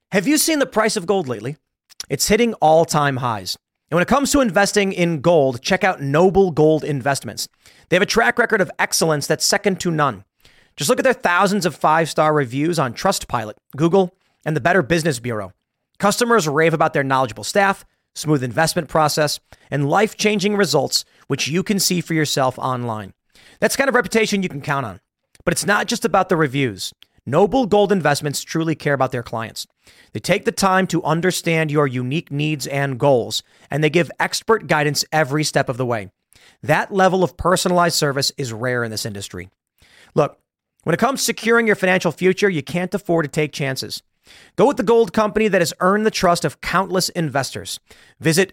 Have you seen the price of gold lately? It's hitting all-time highs. And when it comes to investing in gold, check out Noble Gold Investments. They have a track record of excellence that's second to none. Just look at their thousands of five-star reviews on Trustpilot, Google, and the Better Business Bureau. Customers rave about their knowledgeable staff, smooth investment process, and life-changing results, which you can see for yourself online. That's the kind of reputation you can count on. But it's not just about the reviews. Noble Gold Investments truly care about their clients. They take the time to understand your unique needs and goals, and they give expert guidance every step of the way. That level of personalized service is rare in this industry. Look, when it comes to securing your financial future, you can't afford to take chances. Go with the gold company that has earned the trust of countless investors. Visit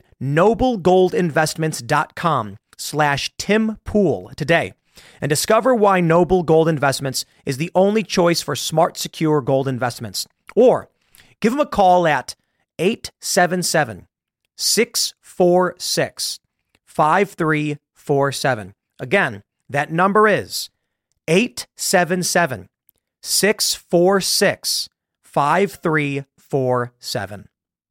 noblegoldinvestments.com/Tim Pool today and discover why Noble Gold Investments is the only choice for smart, secure gold investments. Or give them a call at 877-646-5347. Again, that number is 877-646-5347.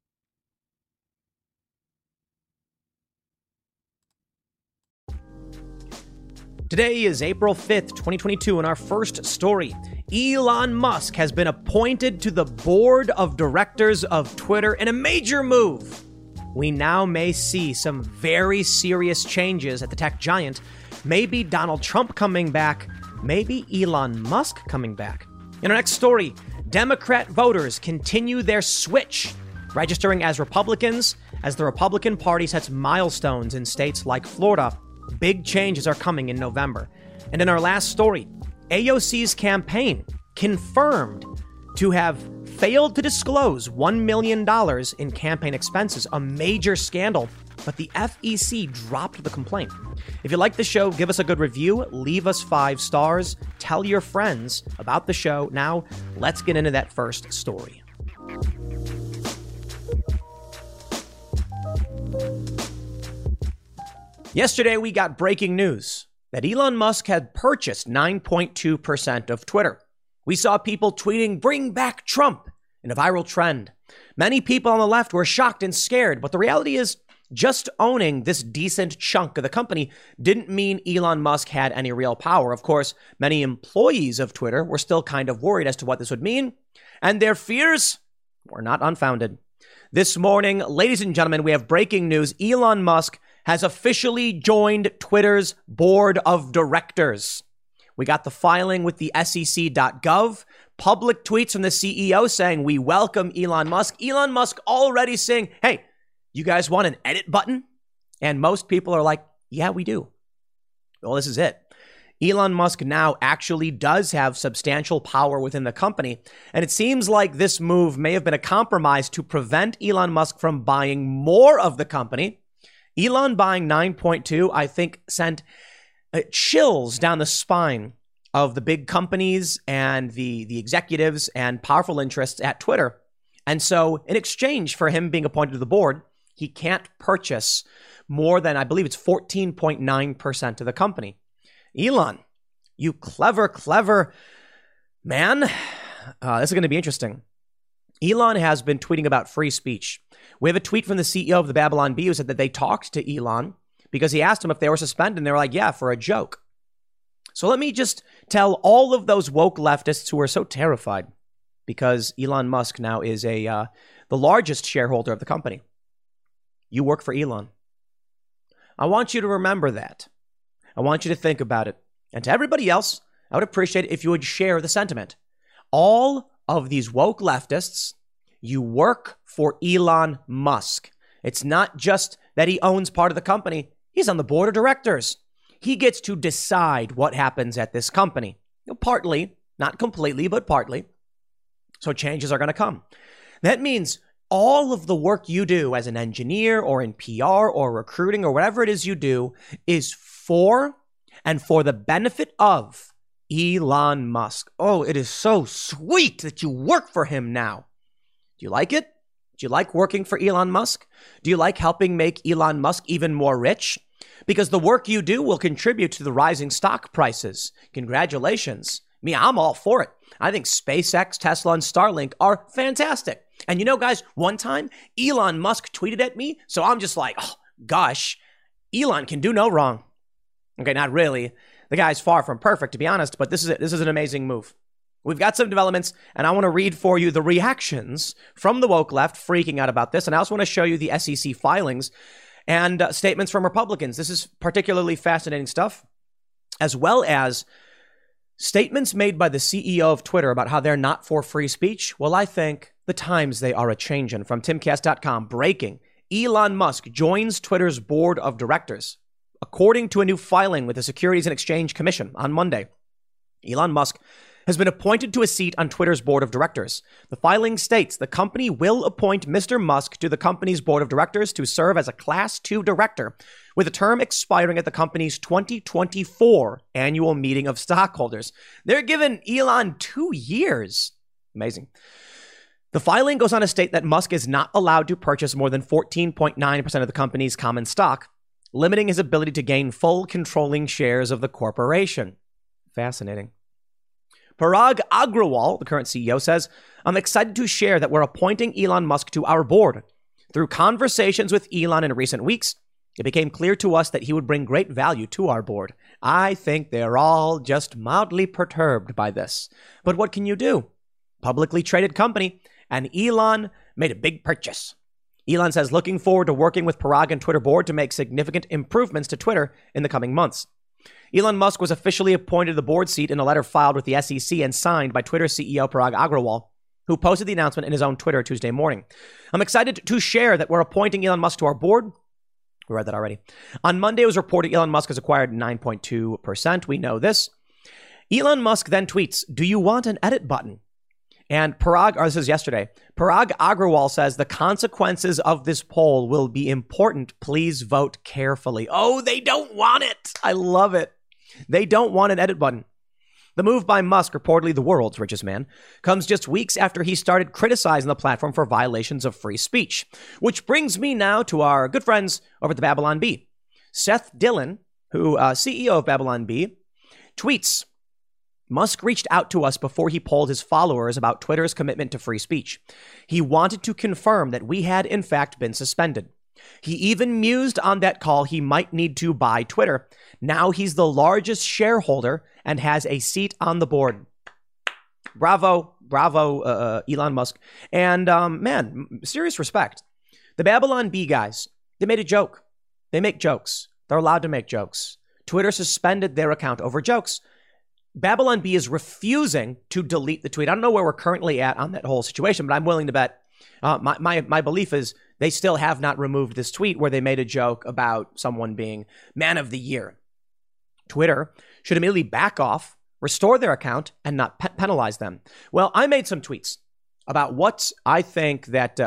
Today is April 5th, 2022, and our first story. Elon Musk has been appointed to the board of directors of Twitter in a major move. We now may see some very serious changes at the tech giant. Maybe Donald Trump coming back, maybe Elon Musk coming back. In our next story, Democrat voters continue their switch, registering as Republicans as the Republican Party sets milestones in states like Florida. Big changes are coming in November. And in our last story, AOC's campaign confirmed to have failed to disclose $1 million in campaign expenses, a major scandal, but the FEC dropped the complaint. If you like the show, give us a good review, leave us 5 stars, tell your friends about the show. Now, let's get into that first story. Yesterday, we got breaking news that Elon Musk had purchased 9.2% of Twitter. We saw people tweeting, "Bring back Trump," in a viral trend. Many people on the left were shocked and scared, but the reality is just owning this decent chunk of the company didn't mean Elon Musk had any real power. Of course, many employees of Twitter were still kind of worried as to what this would mean, and their fears were not unfounded. This morning, ladies and gentlemen, we have breaking news. Elon Musk has officially joined Twitter's board of directors. We got the filing with the SEC.gov, public tweets from the CEO saying, "We welcome Elon Musk." Elon Musk already saying, "Hey, you guys want an edit button?" And most people are like, "Yeah, we do." Well, this is it. Elon Musk now actually does have substantial power within the company. And it seems like this move may have been a compromise to prevent Elon Musk from buying more of the company. Elon buying 9.2, I think, sent chills down the spine of the big companies and the executives and powerful interests at Twitter. And so in exchange for him being appointed to the board, he can't purchase more than, I believe it's 14.9% of the company. Elon, you clever man. This is going to be interesting. Elon has been tweeting about free speech. We have a tweet from the CEO of the Babylon Bee who said that they talked to Elon because he asked them if they were suspended, and they were like, "Yeah, for a joke." So let me just tell all of those woke leftists who are so terrified because Elon Musk now is the largest shareholder of the company. You work for Elon. I want you to remember that. I want you to think about it. And to everybody else, I would appreciate it if you would share the sentiment. All of these woke leftists, you work for Elon Musk. It's not just that he owns part of the company. He's on the board of directors. He gets to decide what happens at this company. Partly, not completely, but partly. So changes are going to come. That means all of the work you do as an engineer or in PR or recruiting or whatever it is you do is for and for the benefit of Elon Musk. Oh, it is so sweet that you work for him now. Do you like it? Do you like working for Elon Musk? Do you like helping make Elon Musk even more rich? Because the work you do will contribute to the rising stock prices. Congratulations. Me, I'm all for it. I think SpaceX, Tesla, and Starlink are fantastic. And you know, guys, one time Elon Musk tweeted at me. So I'm just like, oh, gosh, Elon can do no wrong. Okay, not really. The guy's far from perfect, to be honest, but this is an amazing move. We've got some developments, and I want to read for you the reactions from the woke left freaking out about this. And I also want to show you the SEC filings and statements from Republicans. This is particularly fascinating stuff, as well as statements made by the CEO of Twitter about how they're not for free speech. Well, I think the times they are a-changin'. From timcast.com, breaking. Elon Musk joins Twitter's board of directors. According to a new filing with the Securities and Exchange Commission on Monday, Elon Musk has been appointed to a seat on Twitter's board of directors. The filing states the company will appoint Mr. Musk to the company's board of directors to serve as a Class 2 director, with a term expiring at the company's 2024 annual meeting of stockholders. They're giving Elon 2 years. Amazing. The filing goes on to state that Musk is not allowed to purchase more than 14.9% of the company's common stock, limiting his ability to gain full controlling shares of the corporation. Fascinating. Parag Agrawal, the current CEO, says, I'm excited to share that we're appointing Elon Musk to our board. Through conversations with Elon in recent weeks, it became clear to us that he would bring great value to our board. I think they're all just mildly perturbed by this. But what can you do? Publicly traded company, and Elon made a big purchase. Elon says looking forward to working with Parag and Twitter board to make significant improvements to Twitter in the coming months. Elon Musk was officially appointed to the board seat in a letter filed with the SEC and signed by Twitter CEO Parag Agrawal, who posted the announcement in his own Twitter Tuesday morning. I'm excited to share that we're appointing Elon Musk to our board. We read that already. On Monday, it was reported Elon Musk has acquired 9.2%. We know this. Elon Musk then tweets, do you want an edit button? And this is yesterday, Parag Agrawal says the consequences of this poll will be important. Please vote carefully. Oh, they don't want it. I love it. They don't want an edit button. The move by Musk, reportedly the world's richest man, comes just weeks after he started criticizing the platform for violations of free speech. Which brings me now to our good friends over at the Babylon Bee. Seth Dillon, who CEO of Babylon Bee, tweets, Musk reached out to us before he polled his followers about Twitter's commitment to free speech. He wanted to confirm that we had, in fact, been suspended. He even mused on that call he might need to buy Twitter. Now he's the largest shareholder and has a seat on the board. Bravo, Elon Musk. And man, serious respect. The Babylon Bee guys, they made a joke. They make jokes. They're allowed to make jokes. Twitter suspended their account over jokes. Babylon Bee is refusing to delete the tweet. I don't know where we're currently at on that whole situation, but I'm willing to bet. My belief is they still have not removed this tweet where they made a joke about someone being man of the year. Twitter should immediately back off, restore their account, and not penalize them. Well, I made some tweets about what I think that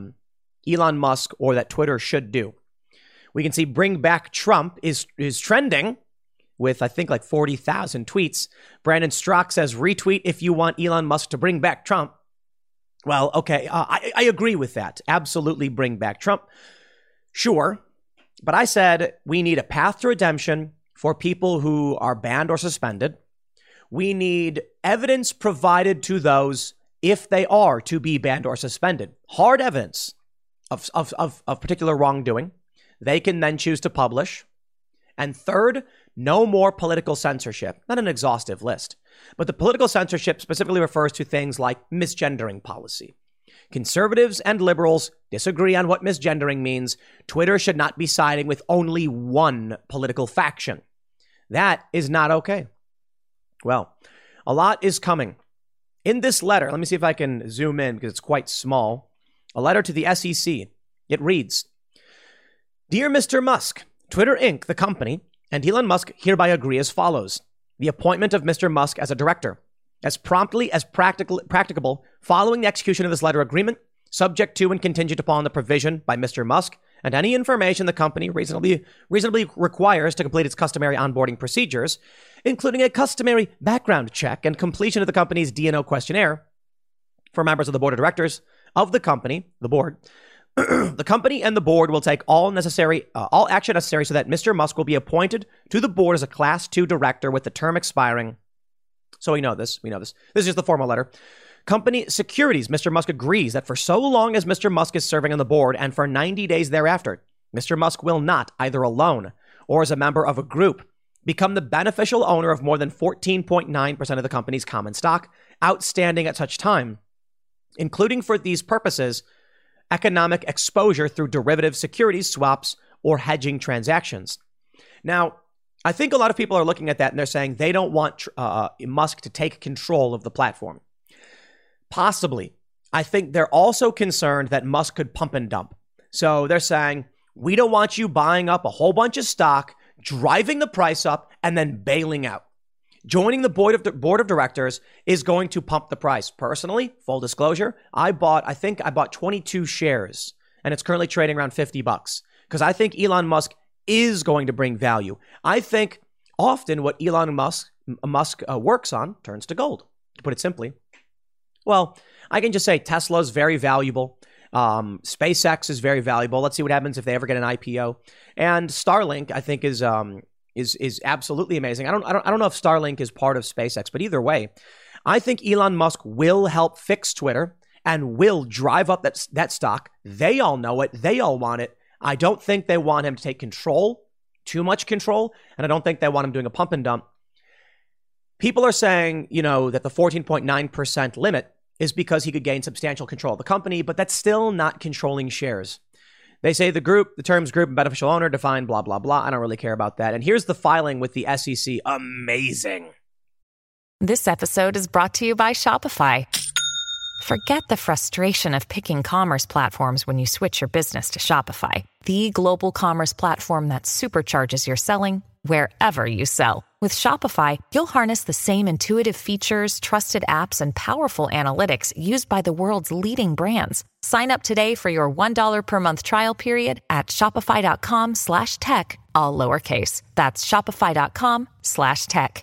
Elon Musk or that Twitter should do. We can see Bring Back Trump is trending with, I think, like 40,000 tweets. Brandon Strzok says, retweet if you want Elon Musk to bring back Trump. Well, okay, I agree with that. Absolutely bring back Trump. Sure. But I said we need a path to redemption for people who are banned or suspended. We need evidence provided to those if they are to be banned or suspended. Hard evidence of particular wrongdoing. They can then choose to publish. And third, no more political censorship. Not an exhaustive list, but the political censorship specifically refers to things like misgendering policy. Conservatives and liberals disagree on what misgendering means. Twitter should not be siding with only one political faction. That is not okay. Well, a lot is coming. In this letter, let me see if I can zoom in because it's quite small. A letter to the SEC. It reads, Dear Mr. Musk, Twitter Inc., the company, and Elon Musk hereby agree as follows. The appointment of Mr. Musk as a director, as promptly as practicable following the execution of this letter agreement, subject to and contingent upon the provision by Mr. Musk and any information the company reasonably requires to complete its customary onboarding procedures, including a customary background check and completion of the company's D&O questionnaire for members of the board of directors of the company, the board. The company and the board will take all action necessary so that Mr. Musk will be appointed to the board as a Class 2 director with the term expiring. So we know this. This is just the formal letter. Company securities, Mr. Musk agrees that for so long as Mr. Musk is serving on the board and for 90 days thereafter, Mr. Musk will not, either alone or as a member of a group, become the beneficial owner of more than 14.9% of the company's common stock outstanding at such time, including for these purposes, economic exposure through derivative securities swaps or hedging transactions. Now, I think a lot of people are looking at that and they're saying they don't want Musk to take control of the platform. Possibly. I think they're also concerned that Musk could pump and dump. So they're saying, we don't want you buying up a whole bunch of stock, driving the price up, and then bailing out. Joining the board of directors is going to pump the price. Personally, full disclosure, I bought 22 shares, and it's currently trading around $50 because I think Elon Musk is going to bring value. I think often what Elon Musk works on turns to gold, to put it simply. Well, I can just say Tesla's very valuable. SpaceX is very valuable. Let's see what happens if they ever get an IPO. And Starlink, I think, is absolutely amazing. I don't know if Starlink is part of SpaceX, but either way, I think Elon Musk will help fix Twitter and will drive up that stock. They all know it. They all want it. I don't think they want him to take control, too much control, and I don't think they want him doing a pump and dump. People are saying, that the 14.9% limit is because he could gain substantial control of the company, but that's still not controlling shares. They say the terms group and beneficial owner define blah, blah, blah. I don't really care about that. And here's the filing with the SEC. Amazing. This episode is brought to you by Shopify. Forget the frustration of picking commerce platforms when you switch your business to Shopify, the global commerce platform that supercharges your selling wherever you sell. With Shopify, you'll harness the same intuitive features, trusted apps, and powerful analytics used by the world's leading brands. Sign up today for your $1 per month trial period at shopify.com/tech, all lowercase. That's shopify.com/tech.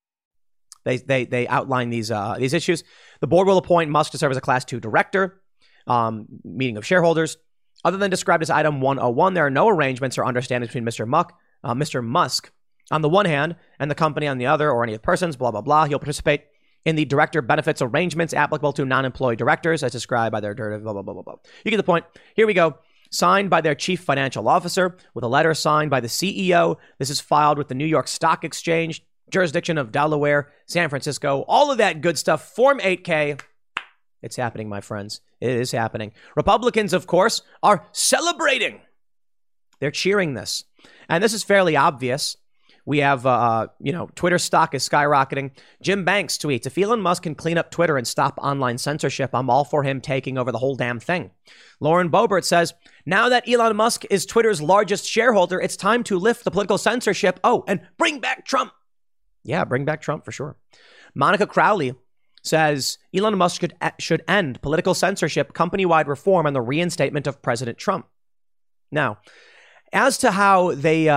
They outline these issues. The board will appoint Musk to serve as a Class 2 director, meeting of shareholders. Other than described as Item 101, there are no arrangements or understandings between Mr. Musk on the one hand and the company on the other, or any of the persons, blah, blah, blah. He'll participate in the director benefits arrangements applicable to non-employee directors as described by their directive, blah, blah, blah, blah, blah. You get the point. Here we go. Signed by their chief financial officer with a letter signed by the CEO. This is filed with the New York Stock Exchange, jurisdiction of Delaware, San Francisco, all of that good stuff. Form 8K. It's happening, my friends. It is happening. Republicans, of course, are celebrating. They're cheering this. And this is fairly obvious. We have, Twitter stock is skyrocketing. Jim Banks tweets, if Elon Musk can clean up Twitter and stop online censorship, I'm all for him taking over the whole damn thing. Lauren Boebert says, now that Elon Musk is Twitter's largest shareholder, it's time to lift the political censorship. Oh, and bring back Trump. Yeah, bring back Trump for sure. Monica Crowley says Elon Musk should end political censorship, company-wide reform, and the reinstatement of President Trump. Now, as to how they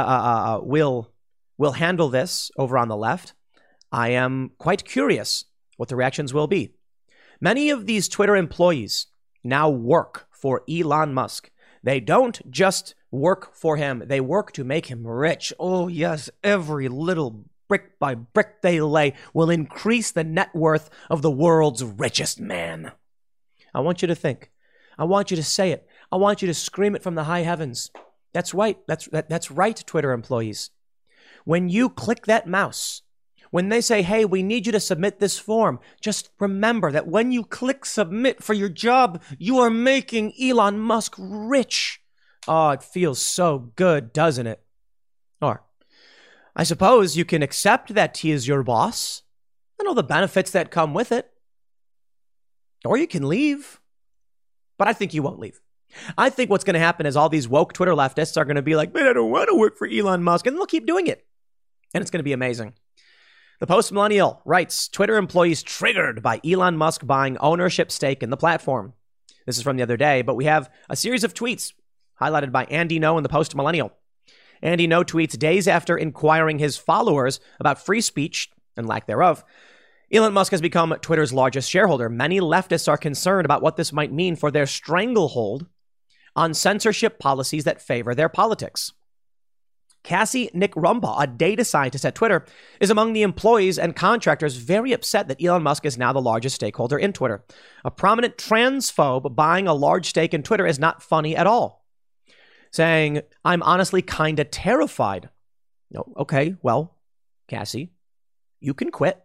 will handle this over on the left, I am quite curious what the reactions will be. Many of these Twitter employees now work for Elon Musk. They don't just work for him. They work to make him rich. Oh, yes, every little brick by brick they lay will increase the net worth of the world's richest man. I want you to think. I want you to say it. I want you to scream it from the high heavens. That's right. That's right, Twitter employees. When you click that mouse, when they say, hey, we need you to submit this form, just remember that when you click submit for your job, you are making Elon Musk rich. Oh, it feels so good, doesn't it? Or I suppose you can accept that he is your boss and all the benefits that come with it. Or you can leave. But I think you won't leave. I think what's going to happen is all these woke Twitter leftists are going to be like, man, I don't want to work for Elon Musk. And they'll keep doing it. And it's going to be amazing. The Post-Millennial writes, Twitter employees triggered by Elon Musk buying ownership stake in the platform. This is from the other day, but we have a series of tweets highlighted by Andy No in the Post-Millennial. Andy No tweets, days after inquiring his followers about free speech and lack thereof, Elon Musk has become Twitter's largest shareholder. Many leftists are concerned about what this might mean for their stranglehold on censorship policies that favor their politics. Cassie Nick Rumbaugh, a data scientist at Twitter, is among the employees and contractors very upset that Elon Musk is now the largest stakeholder in Twitter. A prominent transphobe buying a large stake in Twitter is not funny at all. Saying, I'm honestly kind of terrified. No, okay, well, Cassie, you can quit.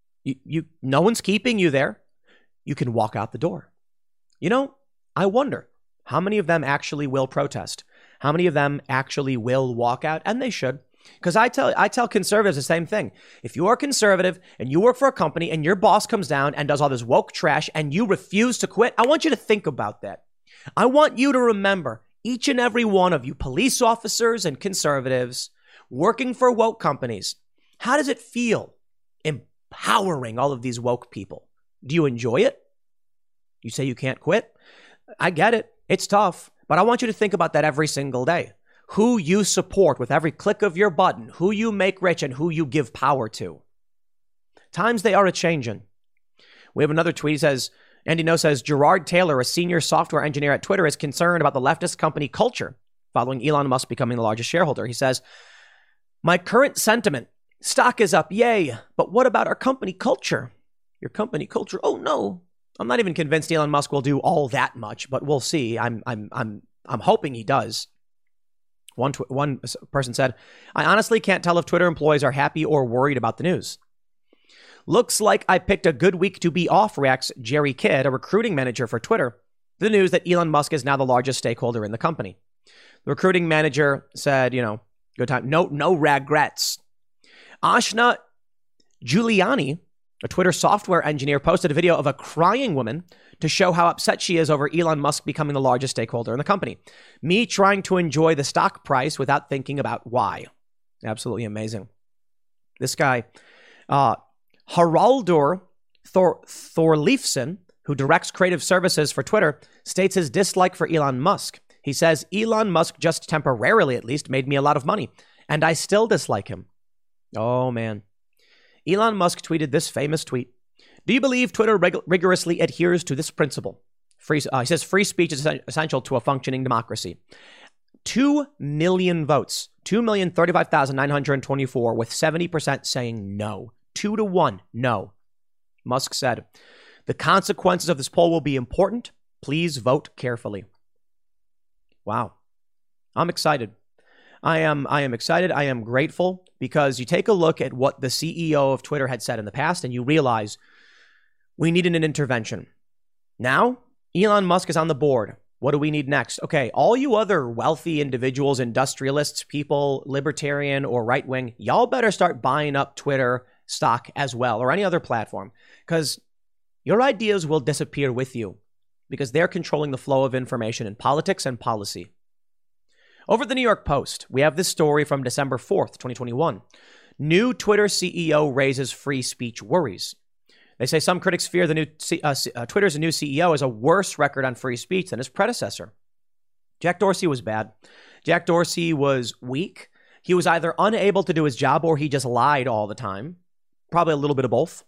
No one's keeping you there. You can walk out the door. You know, I wonder how many of them actually will protest. How many of them actually will walk out? And they should. Because I tell conservatives the same thing. If you are conservative and you work for a company and your boss comes down and does all this woke trash and you refuse to quit, I want you to think about that. I want you to remember, each and every one of you police officers and conservatives working for woke companies, how does it feel empowering all of these woke people? Do you enjoy it? You say you can't quit? I get it. It's tough. But I want you to think about that every single day. Who you support with every click of your button, who you make rich, and who you give power to. Times they are a-changin'. We have another tweet. He says, Andy No says, Gerard Taylor, a senior software engineer at Twitter, is concerned about the leftist company culture following Elon Musk becoming the largest shareholder. He says, my current sentiment, stock is up, yay. But what about our company culture? Your company culture? Oh, no. I'm not even convinced Elon Musk will do all that much, but we'll see. I'm hoping he does. One person said, I honestly can't tell if Twitter employees are happy or worried about the news. Looks like I picked a good week to be off, reacts Jerry Kidd, a recruiting manager for Twitter, the news that Elon Musk is now the largest stakeholder in the company. The recruiting manager said, good time. No regrets. Ashna Giuliani, a Twitter software engineer, posted a video of a crying woman to show how upset she is over Elon Musk becoming the largest stakeholder in the company. Me trying to enjoy the stock price without thinking about why. Absolutely amazing. This guy, Haraldur Thorleifsson, who directs creative services for Twitter, states his dislike for Elon Musk. He says, Elon Musk just temporarily, at least, made me a lot of money, and I still dislike him. Oh, man. Elon Musk tweeted this famous tweet. Do you believe Twitter rigorously adheres to this principle? He says free speech is essential to a functioning democracy. 2 million votes, 2,035,924, with 70% saying no. 2-1, no. Musk said, the consequences of this poll will be important. Please vote carefully. Wow. I'm excited. I am excited. I am grateful because you take a look at what the CEO of Twitter had said in the past and you realize we needed an intervention. Now, Elon Musk is on the board. What do we need next? Okay, all you other wealthy individuals, industrialists, people, libertarian or right wing, y'all better start buying up Twitter stock as well or any other platform because your ideas will disappear with you because they're controlling the flow of information in politics and policy. Over at the New York Post, we have this story from December 4th, 2021. New Twitter CEO raises free speech worries. They say some critics fear the new Twitter's new CEO has a worse record on free speech than his predecessor. Jack Dorsey was bad. Jack Dorsey was weak. He was either unable to do his job or he just lied all the time. Probably a little bit of both.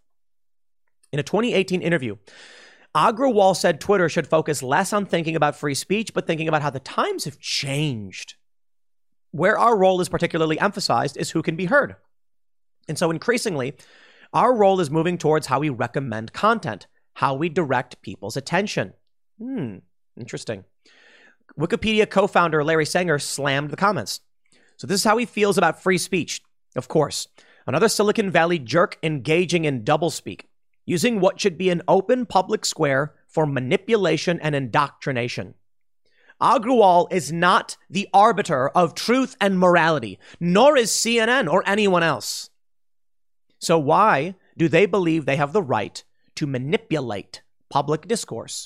In a 2018 interview, Agrawal said Twitter should focus less on thinking about free speech, but thinking about how the times have changed. Where our role is particularly emphasized is who can be heard. And so increasingly, our role is moving towards how we recommend content, how we direct people's attention. Interesting. Wikipedia co-founder Larry Sanger slammed the comments. So this is how he feels about free speech. Of course, another Silicon Valley jerk engaging in doublespeak, using what should be an open public square for manipulation and indoctrination. Agrawal is not the arbiter of truth and morality, nor is CNN or anyone else. So why do they believe they have the right to manipulate public discourse?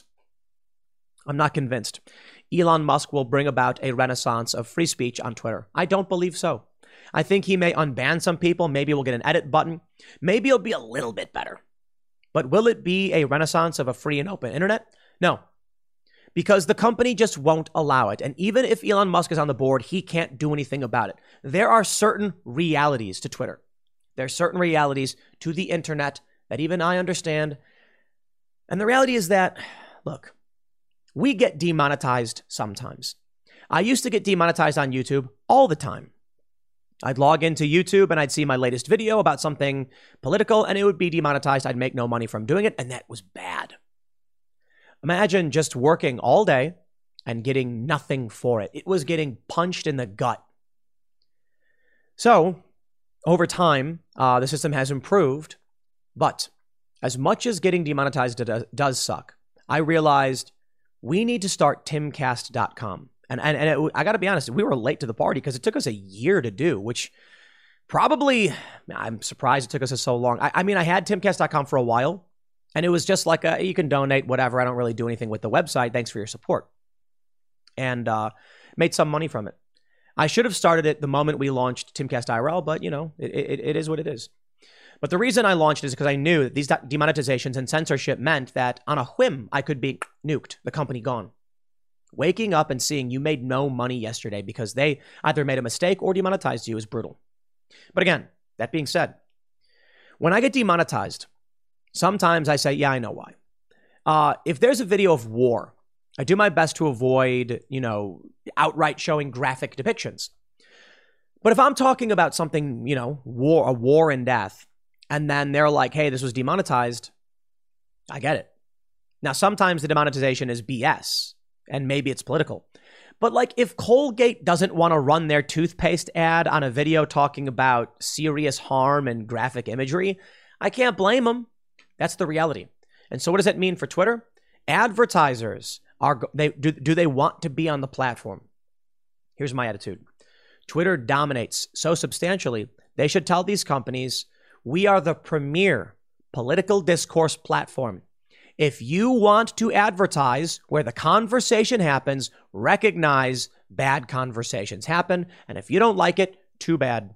I'm not convinced. Elon Musk will bring about a renaissance of free speech on Twitter. I don't believe so. I think he may unban some people. Maybe we'll get an edit button. Maybe it'll be a little bit better. But will it be a renaissance of a free and open internet? No, because the company just won't allow it. And even if Elon Musk is on the board, he can't do anything about it. There are certain realities to Twitter. There are certain realities to the internet that even I understand. And the reality is that, look, we get demonetized sometimes. I used to get demonetized on YouTube all the time. I'd log into YouTube and I'd see my latest video about something political and it would be demonetized. I'd make no money from doing it, and that was bad. Imagine just working all day and getting nothing for it. It was getting punched in the gut. So, over time, the system has improved, but as much as getting demonetized does suck, I realized we need to start timcast.com. And I got to be honest, we were late to the party because it took us a year to do, which probably, I'm surprised it took us so long. I mean, I had timcast.com for a while, and it was just like, you can donate, whatever. I don't really do anything with the website. Thanks for your support. And made some money from it. I should have started it the moment we launched Timcast IRL, but, you know, it is what it is. But the reason I launched it is because I knew that these demonetizations and censorship meant that on a whim, I could be nuked, the company gone. Waking up and seeing you made no money yesterday because they either made a mistake or demonetized you is brutal. But again, that being said, when I get demonetized, sometimes I say, yeah, I know why. If there's a video of war, I do my best to avoid, you know, outright showing graphic depictions. But if I'm talking about something, you know, a war and death, and then they're like, hey, this was demonetized, I get it. Now, sometimes the demonetization is BS. And maybe it's political. But like if Colgate doesn't want to run their toothpaste ad on a video talking about serious harm and graphic imagery, I can't blame them. That's the reality. And so what does that mean for Twitter? Advertisers, do they want to be on the platform? Here's my attitude. Twitter dominates so substantially, they should tell these companies, we are the premier political discourse platform. If you want to advertise where the conversation happens, recognize bad conversations happen. And if you don't like it, too bad.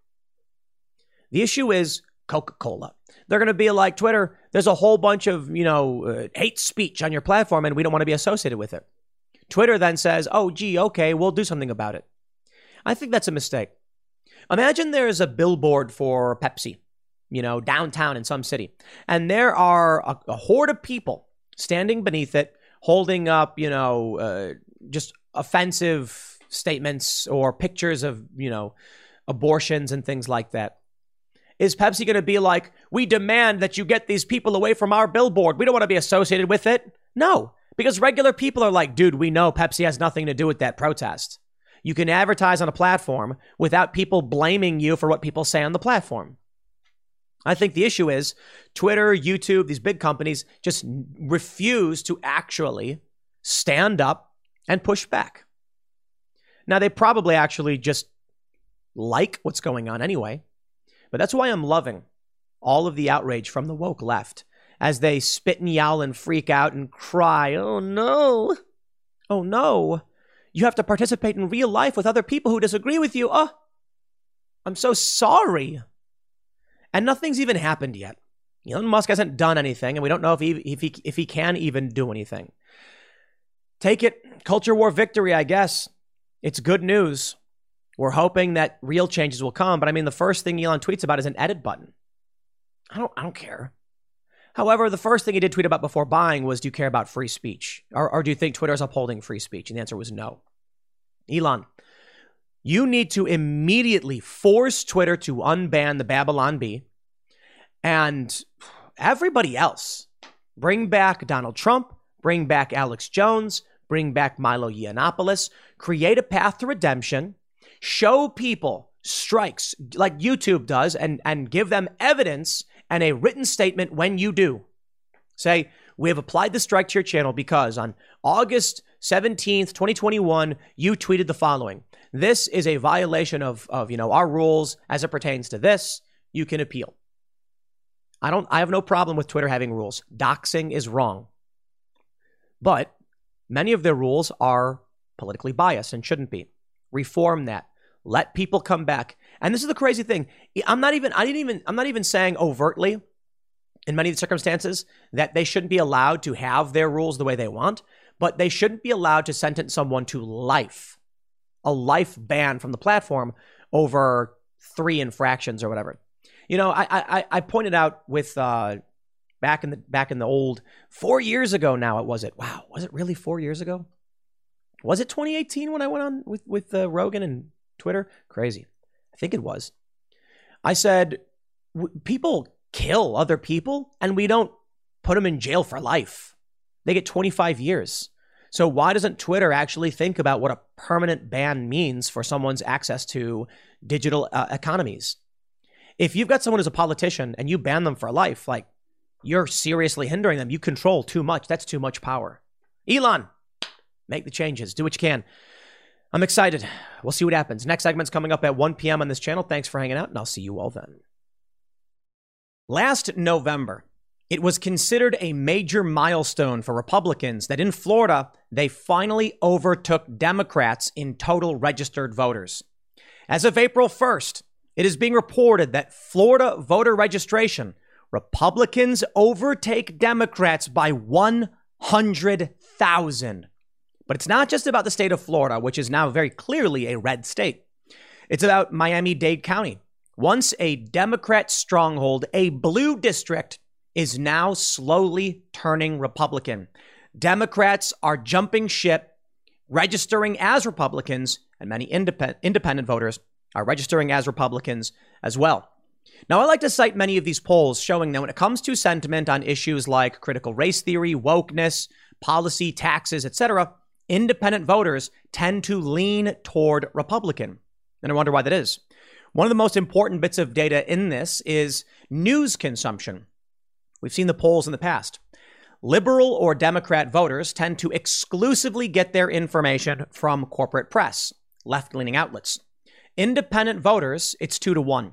The issue is Coca-Cola. They're going to be like, Twitter, there's a whole bunch of, hate speech on your platform and we don't want to be associated with it. Twitter then says, oh, gee, okay, we'll do something about it. I think that's a mistake. Imagine there's a billboard for Pepsi, downtown in some city. And there are a horde of people standing beneath it, holding up, just offensive statements or pictures of, abortions and things like that. Is Pepsi going to be like, we demand that you get these people away from our billboard. We don't want to be associated with it. No, because regular people are like, dude, we know Pepsi has nothing to do with that protest. You can advertise on a platform without people blaming you for what people say on the platform. I think the issue is Twitter, YouTube, these big companies just refuse to actually stand up and push back. Now, they probably actually just like what's going on anyway, but that's why I'm loving all of the outrage from the woke left as they spit and yell and freak out and cry, oh no, you have to participate in real life with other people who disagree with you. Oh, I'm so sorry. And nothing's even happened yet. Elon Musk hasn't done anything, and we don't know if he can even do anything. Take it, culture war victory, I guess. It's good news. We're hoping that real changes will come. But I mean, the first thing Elon tweets about is an edit button. I don't care. However, the first thing he did tweet about before buying was, do you care about free speech? Or do you think Twitter is upholding free speech? And the answer was no. Elon, you need to immediately force Twitter to unban the Babylon Bee and everybody else. Bring back Donald Trump, bring back Alex Jones, bring back Milo Yiannopoulos, create a path to redemption, show people strikes like YouTube does and give them evidence and a written statement when you do. Say, we have applied the strike to your channel because on August 17th, 2021, you tweeted the following. This is a violation of our rules as it pertains to this. You can appeal. I have no problem with Twitter having rules. Doxing is wrong. But many of their rules are politically biased and shouldn't be. Reform that. Let people come back. And this is the crazy thing. I'm not even saying overtly in many circumstances that they shouldn't be allowed to have their rules the way they want, but they shouldn't be allowed to sentence someone to life. A life ban from the platform over 3 infractions or whatever. I pointed out with back in the old 4 years ago now. Was it really 4 years ago? Was it 2018 when I went on with Rogan and Twitter? Crazy. I think it was. I said, people kill other people and we don't put them in jail for life. They get 25 years. So why doesn't Twitter actually think about what a permanent ban means for someone's access to digital economies? If you've got someone who's a politician and you ban them for life, like, you're seriously hindering them. You control too much. That's too much power. Elon, make the changes. Do what you can. I'm excited. We'll see what happens. Next segment's coming up at 1 p.m. on this channel. Thanks for hanging out, and I'll see you all then. Last November, it was considered a major milestone for Republicans that in Florida, they finally overtook Democrats in total registered voters. As of April 1st, it is being reported that Florida voter registration, Republicans overtake Democrats by 100,000. But it's not just about the state of Florida, which is now very clearly a red state. It's about Miami-Dade County. Once a Democrat stronghold, a blue district is now slowly turning Republican. Democrats are jumping ship, registering as Republicans, and many independent voters are registering as Republicans as well. Now, I like to cite many of these polls showing that when it comes to sentiment on issues like critical race theory, wokeness, policy, taxes, etc., independent voters tend to lean toward Republican. And I wonder why that is. One of the most important bits of data in this is news consumption. We've seen the polls in the past. Liberal or Democrat voters tend to exclusively get their information from corporate press, left-leaning outlets. Independent voters, it's 2-1.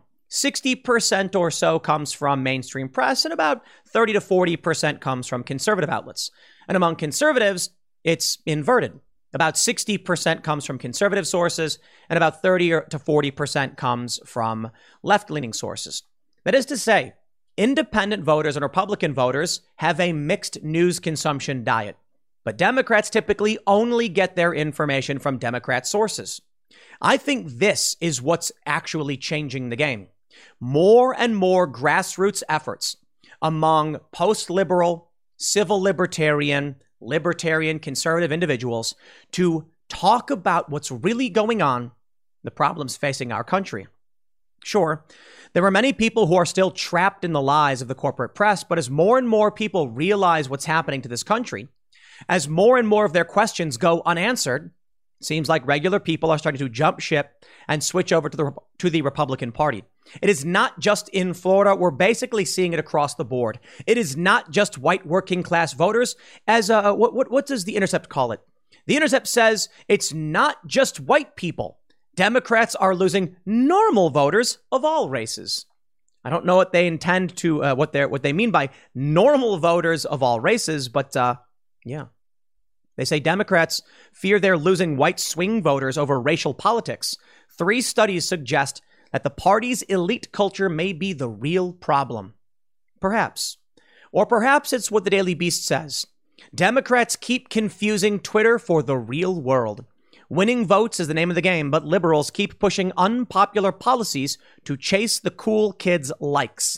60% or so comes from mainstream press, and about 30 to 40% comes from conservative outlets. And among conservatives, it's inverted. About 60% comes from conservative sources, and about 30 to 40% comes from left-leaning sources. That is to say, independent voters and Republican voters have a mixed news consumption diet. But Democrats typically only get their information from Democrat sources. I think this is what's actually changing the game. More and more grassroots efforts among post-liberal, civil libertarian, conservative individuals to talk about what's really going on, the problems facing our country. Sure, there are many people who are still trapped in the lies of the corporate press, but as more and more people realize what's happening to this country, as more and more of their questions go unanswered, it seems like regular people are starting to jump ship and switch over to the Republican Party. It is not just in Florida. We're basically seeing it across the board. It is not just white working class voters. As what does The Intercept call it? The Intercept says it's not just white people. Democrats are losing normal voters of all races. I don't know what they intend to what they mean by normal voters of all races, but yeah. They say Democrats fear they're losing white swing voters over racial politics. 3 studies suggest that the party's elite culture may be the real problem. Perhaps. Or perhaps it's what the Daily Beast says. Democrats keep confusing Twitter for the real world. Winning votes is the name of the game, but liberals keep pushing unpopular policies to chase the cool kids' likes.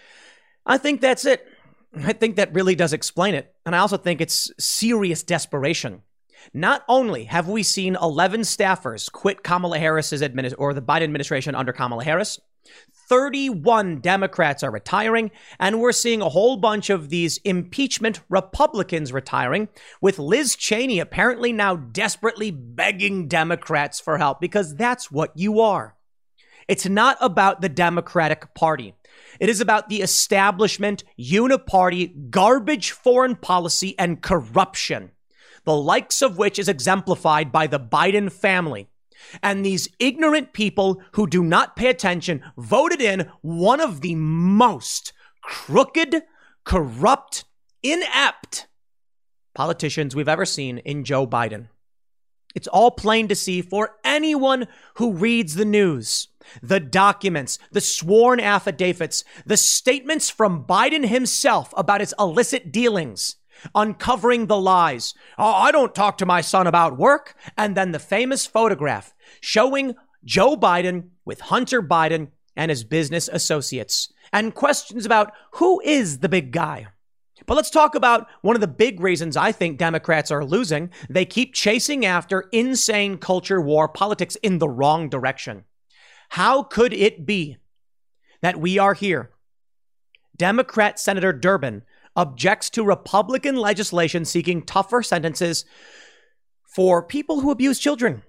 I think that's it. I think that really does explain it. And I also think it's serious desperation. Not only have we seen 11 staffers quit Kamala Harris's the Biden administration under Kamala Harris, 31 Democrats are retiring, and we're seeing a whole bunch of these impeachment Republicans retiring, with Liz Cheney apparently now desperately begging Democrats for help, because that's what you are. It's not about the Democratic Party. It is about the establishment, uniparty, garbage foreign policy, and corruption, the likes of which is exemplified by the Biden family. And these ignorant people who do not pay attention voted in one of the most crooked, corrupt, inept politicians we've ever seen in Joe Biden. It's all plain to see for anyone who reads the news, the documents, the sworn affidavits, the statements from Biden himself about his illicit dealings, uncovering the lies. Oh, I don't talk to my son about work. And then the famous photograph showing Joe Biden with Hunter Biden and his business associates, and questions about who is the big guy. But let's talk about one of the big reasons I think Democrats are losing. They keep chasing after insane culture war politics in the wrong direction. How could it be that we are here? Democrat Senator Durbin objects to Republican legislation seeking tougher sentences for people who abuse children.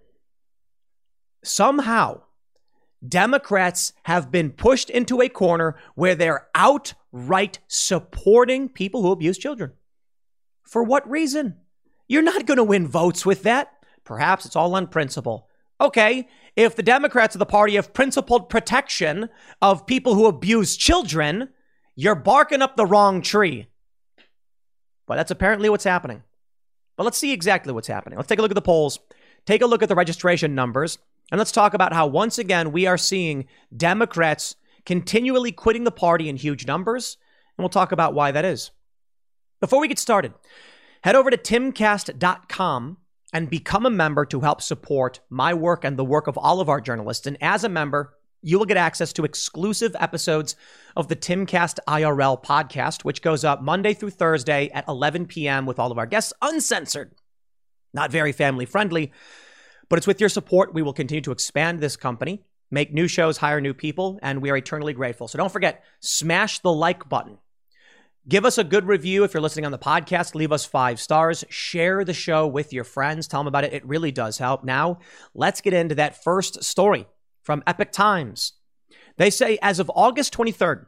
Somehow, Democrats have been pushed into a corner where they're outright supporting people who abuse children. For what reason? You're not going to win votes with that. Perhaps it's all on principle. Okay, if the Democrats are the party of principled protection of people who abuse children, you're barking up the wrong tree. But that's apparently what's happening. But let's see exactly what's happening. Let's take a look at the polls, take a look at the registration numbers, and let's talk about how once again we are seeing Democrats continually quitting the party in huge numbers, and we'll talk about why that is. Before we get started, head over to timcast.com and become a member to help support my work and the work of all of our journalists. And as a member, you will get access to exclusive episodes of the Timcast IRL podcast, which goes up Monday through Thursday at 11 p.m. with all of our guests, uncensored. Not very family friendly, but it's with your support we will continue to expand this company, make new shows, hire new people, and we are eternally grateful. So don't forget, smash the like button. Give us a good review if you're listening on the podcast. Leave us 5 stars. Share the show with your friends. Tell them about it. It really does help. Now, let's get into that first story from Epoch Times. They say as of August 23rd,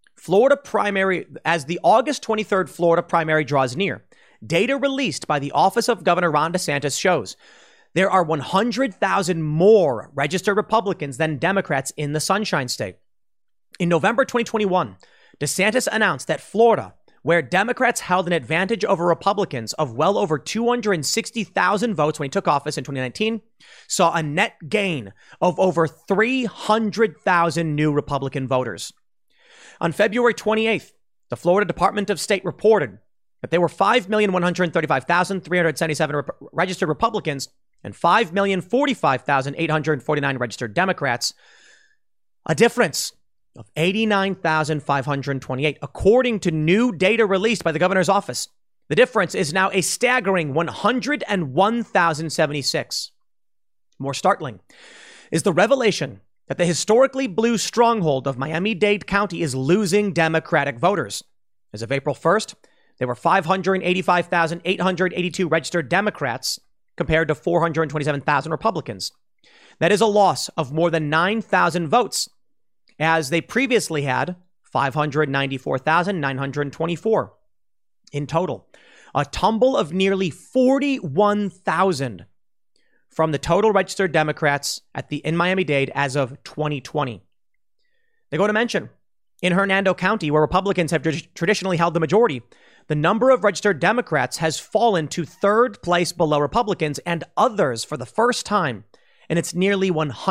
as the August 23rd Florida primary draws near, data released by the Office of Governor Ron DeSantis shows there are 100,000 more registered Republicans than Democrats in the Sunshine State. In November 2021, DeSantis announced that Florida, where Democrats held an advantage over Republicans of well over 260,000 votes when he took office in 2019, saw a net gain of over 300,000 new Republican voters. On February 28th, the Florida Department of State reported that there were 5,135,377 registered Republicans and 5,045,849 registered Democrats, a difference of 89,528, according to new data released by the governor's office. The difference is now a staggering 101,076. More startling is the revelation that the historically blue stronghold of Miami-Dade County is losing Democratic voters. As of April 1st, there were 585,882 registered Democrats compared to 427,000 Republicans. That is a loss of more than 9,000 votes, as they previously had 594,924 in total. A tumble of nearly 41,000 from the total registered Democrats in Miami-Dade as of 2020. They go to mention, in Hernando County, where Republicans have traditionally held the majority, the number of registered Democrats has fallen to third place below Republicans and others for the first time in its nearly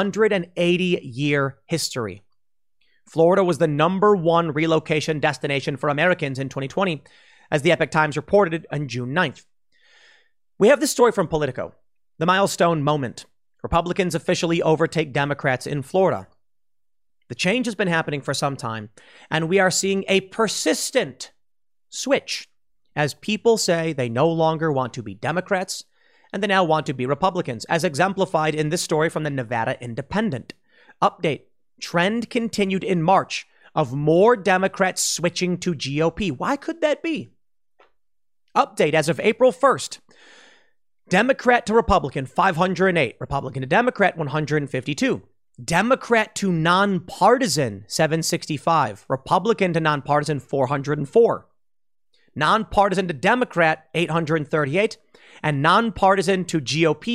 180-year history. Florida was the number 1 relocation destination for Americans in 2020, as the Epoch Times reported on June 9th. We have this story from Politico, the milestone moment. Republicans officially overtake Democrats in Florida. The change has been happening for some time, and we are seeing a persistent switch as people say they no longer want to be Democrats and they now want to be Republicans, as exemplified in this story from the Nevada Independent. Update. Trend continued in March of more Democrats switching to GOP. Why could that be? Update as of April 1st. Democrat to Republican, 508. Republican to Democrat, 152. Democrat to nonpartisan, 765. Republican to nonpartisan, 404. Nonpartisan to Democrat, 838. And nonpartisan to GOP,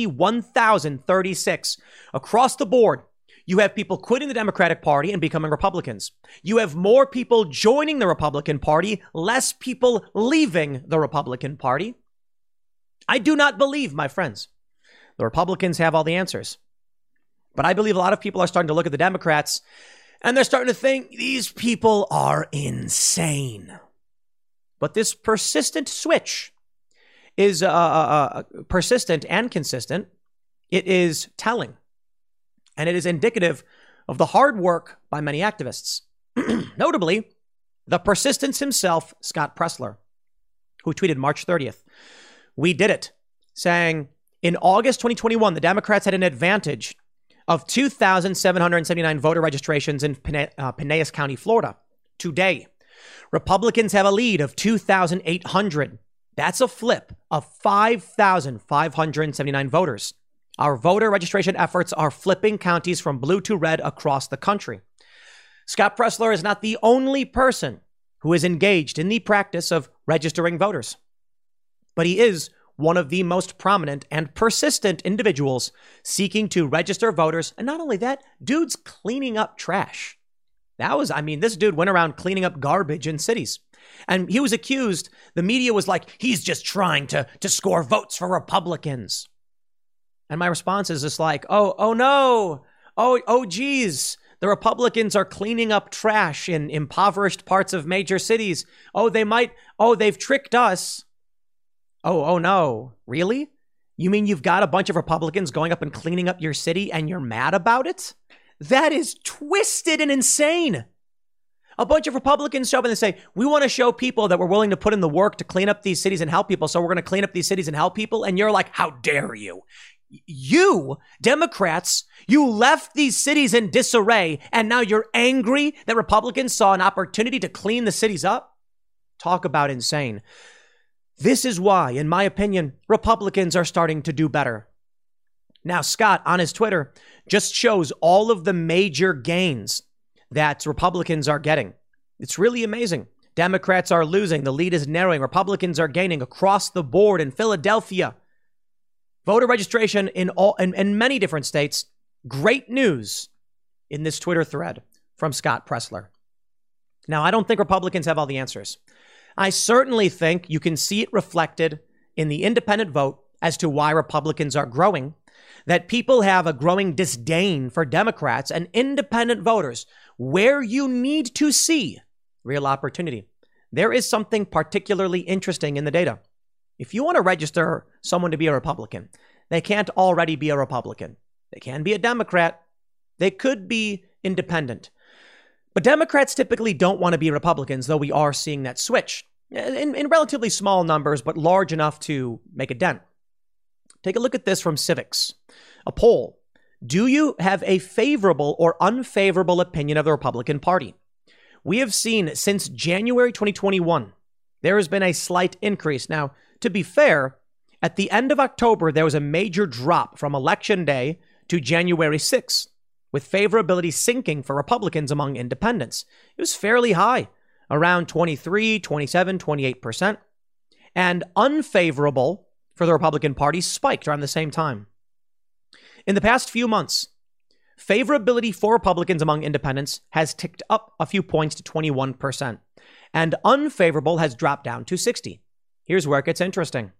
1,036. Across the board, you have people quitting the Democratic Party and becoming Republicans. You have more people joining the Republican Party, less people leaving the Republican Party. I do not believe, my friends, the Republicans have all the answers. But I believe a lot of people are starting to look at the Democrats and they're starting to think these people are insane. But this persistent switch is persistent and consistent. It is telling. And it is indicative of the hard work by many activists. Notably, the persistence himself, Scott Presler, who tweeted March 30th, "We did it," saying, in August 2021, the Democrats had an advantage of 2,779 voter registrations in Pinellas County, Florida. Today, Republicans have a lead of 2,800. That's a flip of 5,579 voters. Our voter registration efforts are flipping counties from blue to red across the country. Scott Presler is not the only person who is engaged in the practice of registering voters, but he is one of the most prominent and persistent individuals seeking to register voters. And not only that, dude's cleaning up trash. This dude went around cleaning up garbage in cities. And he was accused, the media was like, he's just trying to score votes for Republicans. And my response is just like, oh no, geez. The Republicans are cleaning up trash in impoverished parts of major cities. They've tricked us. Oh no, really? You mean you've got a bunch of Republicans going up and cleaning up your city and you're mad about it? That is twisted and insane. A bunch of Republicans show up and they say, we want to show people that we're willing to put in the work to clean up these cities and help people. So we're going to clean up these cities and help people. And you're like, how dare you? You, Democrats, you left these cities in disarray, and now you're angry that Republicans saw an opportunity to clean the cities up? Talk about insane. This is why, in my opinion, Republicans are starting to do better. Now, Scott, on his Twitter, just shows all of the major gains that Republicans are getting. It's really amazing. Democrats are losing. The lead is narrowing. Republicans are gaining across the board in Philadelphia. Voter registration in many different states. Great news in this Twitter thread from Scott Presler. Now, I don't think Republicans have all the answers. I certainly think you can see it reflected in the independent vote as to why Republicans are growing, that people have a growing disdain for Democrats and independent voters, where you need to see real opportunity. There is something particularly interesting in the data. If you want to register someone to be a Republican, they can't already be a Republican. They can be a Democrat. They could be independent. But Democrats typically don't want to be Republicans, though we are seeing that switch in relatively small numbers, but large enough to make a dent. Take a look at this from Civics, a poll. Do you have a favorable or unfavorable opinion of the Republican Party? We have seen since January 2021, there has been a slight increase. Now, to be fair, at the end of October, there was a major drop from Election Day to January 6th, with favorability sinking for Republicans among independents. It was fairly high, around 23, 27, 28%. And unfavorable for the Republican Party spiked around the same time. In the past few months, favorability for Republicans among independents has ticked up a few points to 21%, and unfavorable has dropped down to 60%. Here's where it gets interesting.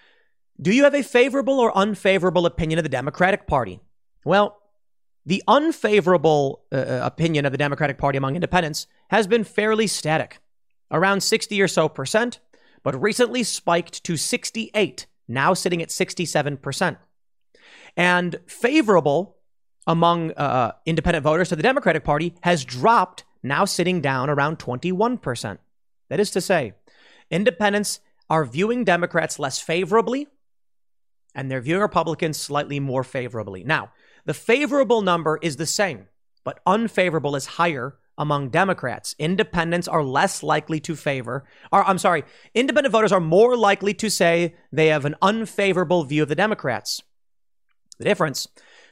Do you have a favorable or unfavorable opinion of the Democratic Party? Well, the unfavorable opinion of the Democratic Party among independents has been fairly static, around 60 or so percent, but recently spiked to 68, now sitting at 67%. And favorable among independent voters to the Democratic Party has dropped, now sitting down around 21%. That is to say, independents are viewing Democrats less favorably, and they're viewing Republicans slightly more favorably. Now, the favorable number is the same, but unfavorable is higher among Democrats. Independents are less likely to independent voters are more likely to say they have an unfavorable view of the Democrats. The difference,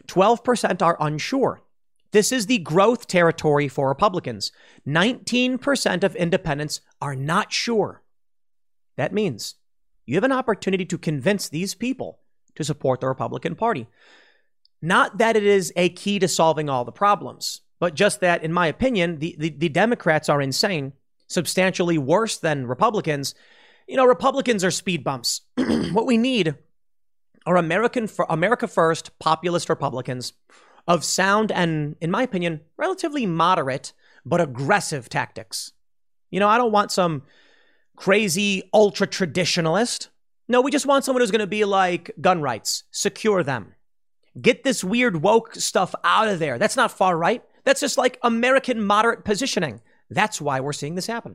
12% are unsure. This is the growth territory for Republicans. 19% of independents are not sure. That means you have an opportunity to convince these people to support the Republican Party. Not that it is a key to solving all the problems, but just that, in my opinion, the Democrats are insane, substantially worse than Republicans. You know, Republicans are speed bumps. What we need are America First populist Republicans of sound and, in my opinion, relatively moderate but aggressive tactics. You know, I don't want some crazy ultra-traditionalist. No, we just want someone who's going to be like gun rights, secure them. Get this weird woke stuff out of there. That's not far right. That's just like American moderate positioning. That's why we're seeing this happen.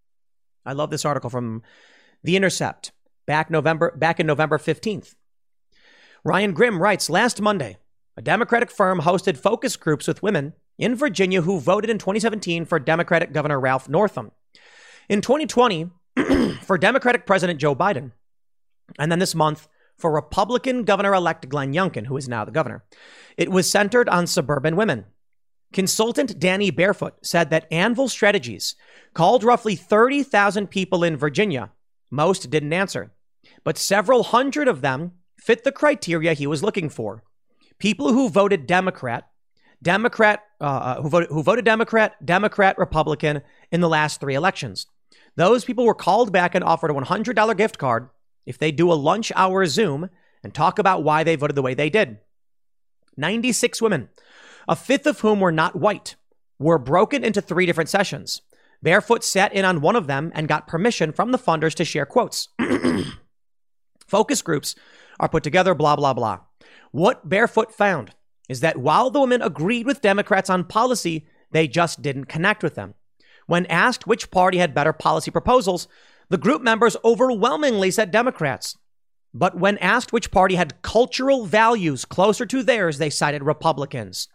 I love this article from The Intercept back in November 15th. Ryan Grimm writes, last Monday, a Democratic firm hosted focus groups with women in Virginia who voted in 2017 for Democratic Governor Ralph Northam. In 2020, for Democratic President Joe Biden. And then this month, for Republican Governor-elect Glenn Youngkin, who is now the governor. It was centered on suburban women. Consultant Danny Barefoot said that Anvil Strategies called roughly 30,000 people in Virginia. Most didn't answer, but several hundred of them fit the criteria he was looking for. People who voted Democrat, Republican in the last 3 elections. Those people were called back and offered a $100 gift card if they do a lunch hour Zoom and talk about why they voted the way they did. 96 women, a fifth of whom were not white, were broken into 3 different sessions. Barefoot sat in on one of them and got permission from the funders to share quotes. Focus groups are put together, blah, blah, blah. What Barefoot found is that while the women agreed with Democrats on policy, they just didn't connect with them. When asked which party had better policy proposals, the group members overwhelmingly said Democrats. But when asked which party had cultural values closer to theirs, they cited Republicans.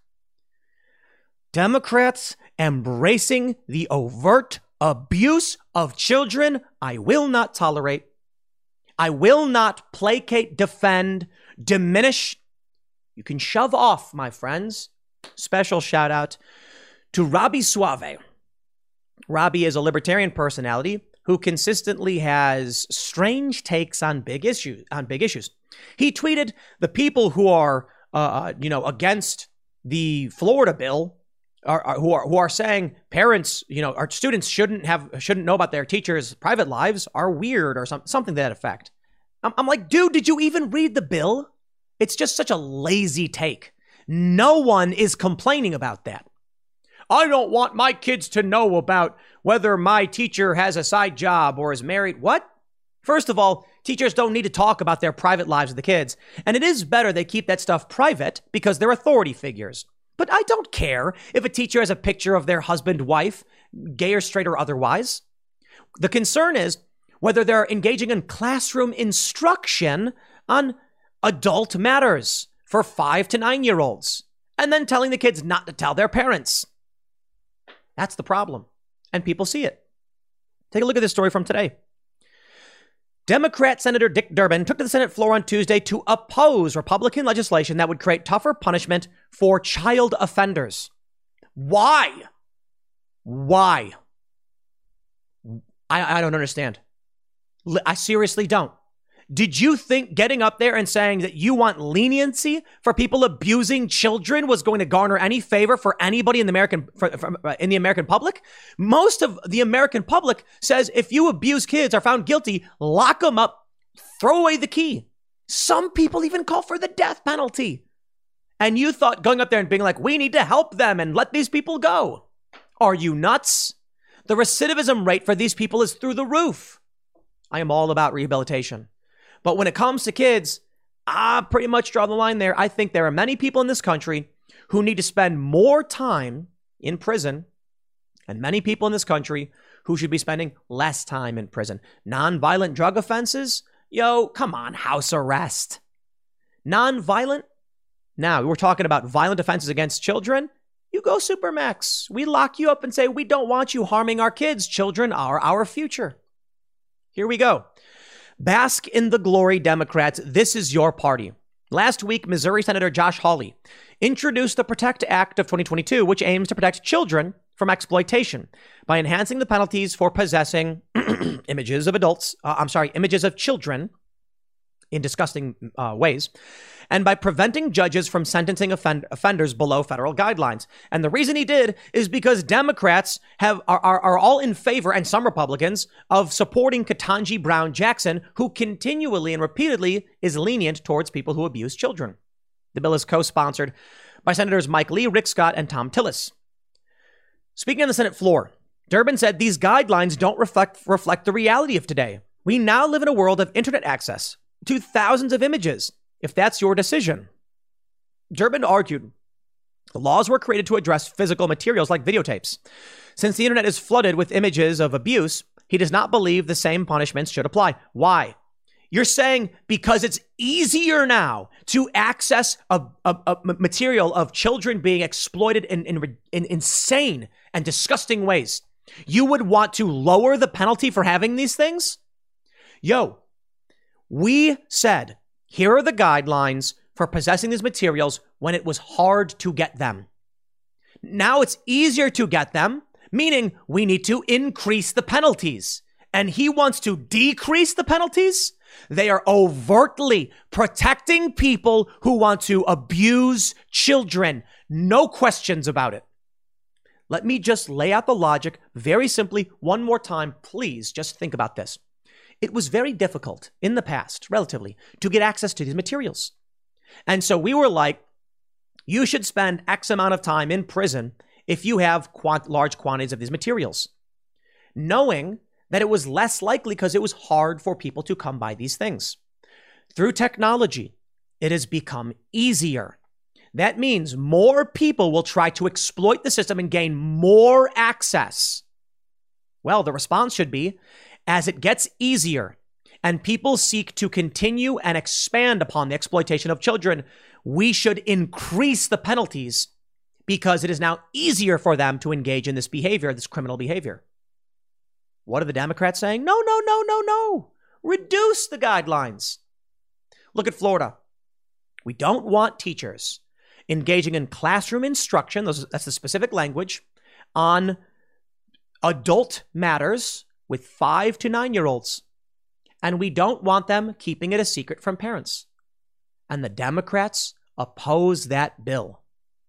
Democrats embracing the overt abuse of children, I will not tolerate. I will not placate, defend, diminish. You can shove off, my friends. Special shout out to Robbie Suave. Robbie is a libertarian personality who consistently has strange takes on big issues. He tweeted the people who are, against the Florida bill, who are saying parents, our students shouldn't know about their teachers' private lives are weird or something to that effect. I'm like, dude, did you even read the bill? It's just such a lazy take. No one is complaining about that. I don't want my kids to know about whether my teacher has a side job or is married. What? First of all, teachers don't need to talk about their private lives of the kids. And it is better they keep that stuff private because they're authority figures. But I don't care if a teacher has a picture of their husband, wife, gay or straight or otherwise. The concern is whether they're engaging in classroom instruction on adult matters for 5 to 9-year-olds and then telling the kids not to tell their parents. That's the problem. And people see it. Take a look at this story from today. Democrat Senator Dick Durbin took to the Senate floor on Tuesday to oppose Republican legislation that would create tougher punishment for child offenders. Why? Why? I don't understand. I seriously don't. Did you think getting up there and saying that you want leniency for people abusing children was going to garner any favor for anybody in the American public? Most of the American public says if you abuse kids, are found guilty, lock them up, throw away the key. Some people even call for the death penalty. And you thought going up there and being like, we need to help them and let these people go. Are you nuts? The recidivism rate for these people is through the roof. I am all about rehabilitation. But when it comes to kids, I pretty much draw the line there. I think there are many people in this country who need to spend more time in prison and many people in this country who should be spending less time in prison. Nonviolent drug offenses? Yo, come on, house arrest. Nonviolent? Now, we're talking about violent offenses against children. You go Supermax. We lock you up and say, we don't want you harming our kids. Children are our future. Here we go. Bask in the glory, Democrats. This is your party. Last week, Missouri Senator Josh Hawley introduced the PROTECT Act of 2022, which aims to protect children from exploitation by enhancing the penalties for possessing images of children in disgusting ways, and by preventing judges from sentencing offenders below federal guidelines. And the reason he did is because Democrats are all in favor, and some Republicans, of supporting Ketanji Brown Jackson, who continually and repeatedly is lenient towards people who abuse children. The bill is co-sponsored by Senators Mike Lee, Rick Scott, and Thom Tillis. Speaking on the Senate floor, Durbin said these guidelines don't reflect the reality of today. We now live in a world of internet access to thousands of images, if that's your decision. Durbin argued the laws were created to address physical materials like videotapes. Since the internet is flooded with images of abuse, he does not believe the same punishments should apply. Why? You're saying because it's easier now to access a material of children being exploited in insane and disgusting ways, you would want to lower the penalty for having these things? Yo, we said, here are the guidelines for possessing these materials when it was hard to get them. Now it's easier to get them, meaning we need to increase the penalties. And he wants to decrease the penalties? They are overtly protecting people who want to abuse children. No questions about it. Let me just lay out the logic very simply one more time. Please just think about this. It was very difficult in the past, relatively, to get access to these materials. And so we were like, you should spend X amount of time in prison if you have large quantities of these materials. Knowing that it was less likely because it was hard for people to come by these things. Through technology, it has become easier. That means more people will try to exploit the system and gain more access. Well, the response should be, as it gets easier and people seek to continue and expand upon the exploitation of children, we should increase the penalties because it is now easier for them to engage in this behavior, this criminal behavior. What are the Democrats saying? No. Reduce the guidelines. Look at Florida. We don't want teachers engaging in classroom instruction, that's the specific language, on adult matters with 5 to 9-year-olds. And we don't want them keeping it a secret from parents. And the Democrats oppose that bill.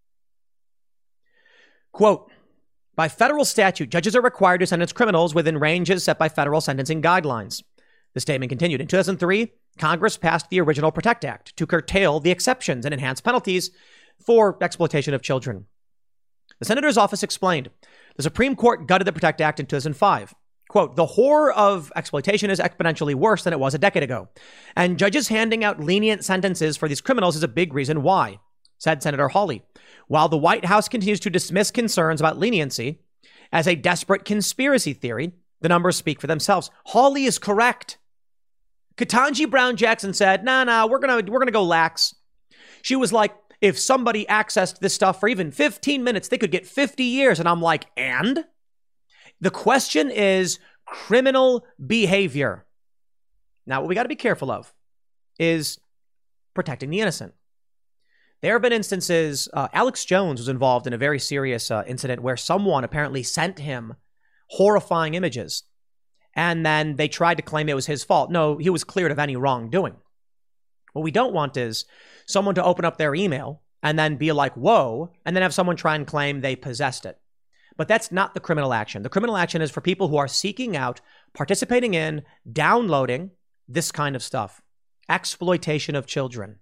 Quote, by federal statute, judges are required to sentence criminals within ranges set by federal sentencing guidelines. The statement continued. In 2003, Congress passed the original PROTECT Act to curtail the exceptions and enhance penalties for exploitation of children. The senator's office explained, the Supreme Court gutted the PROTECT Act in 2005. Quote, the horror of exploitation is exponentially worse than it was a decade ago. And judges handing out lenient sentences for these criminals is a big reason why, said Senator Hawley. While the White House continues to dismiss concerns about leniency as a desperate conspiracy theory, the numbers speak for themselves. Hawley is correct. Ketanji Brown Jackson said, nah, we're gonna go lax. She was like, if somebody accessed this stuff for even 15 minutes, they could get 50 years. And I'm like, and? The question is criminal behavior. Now, what we got to be careful of is protecting the innocent. There have been instances, Alex Jones was involved in a very serious incident where someone apparently sent him horrifying images. And then they tried to claim it was his fault. No, he was cleared of any wrongdoing. What we don't want is someone to open up their email and then be like, whoa, and then have someone try and claim they possessed it. But that's not the criminal action. The criminal action is for people who are seeking out, participating in, downloading this kind of stuff. Exploitation of children.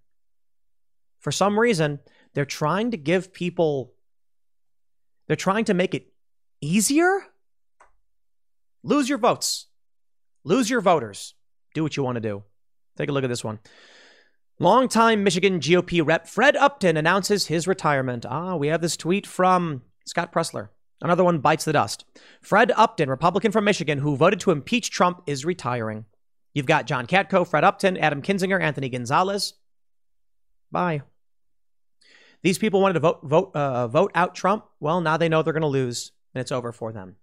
For some reason, they're trying to give people, they're trying to make it easier. Lose your votes. Lose your voters. Do what you want to do. Take a look at this one. Longtime Michigan GOP rep Fred Upton announces his retirement. We have this tweet from Scott Pressler. Another one bites the dust. Fred Upton, Republican from Michigan, who voted to impeach Trump, is retiring. You've got John Katko, Fred Upton, Adam Kinzinger, Anthony Gonzalez. Bye. These people wanted to vote out Trump. Well, now they know they're going to lose, and it's over for them.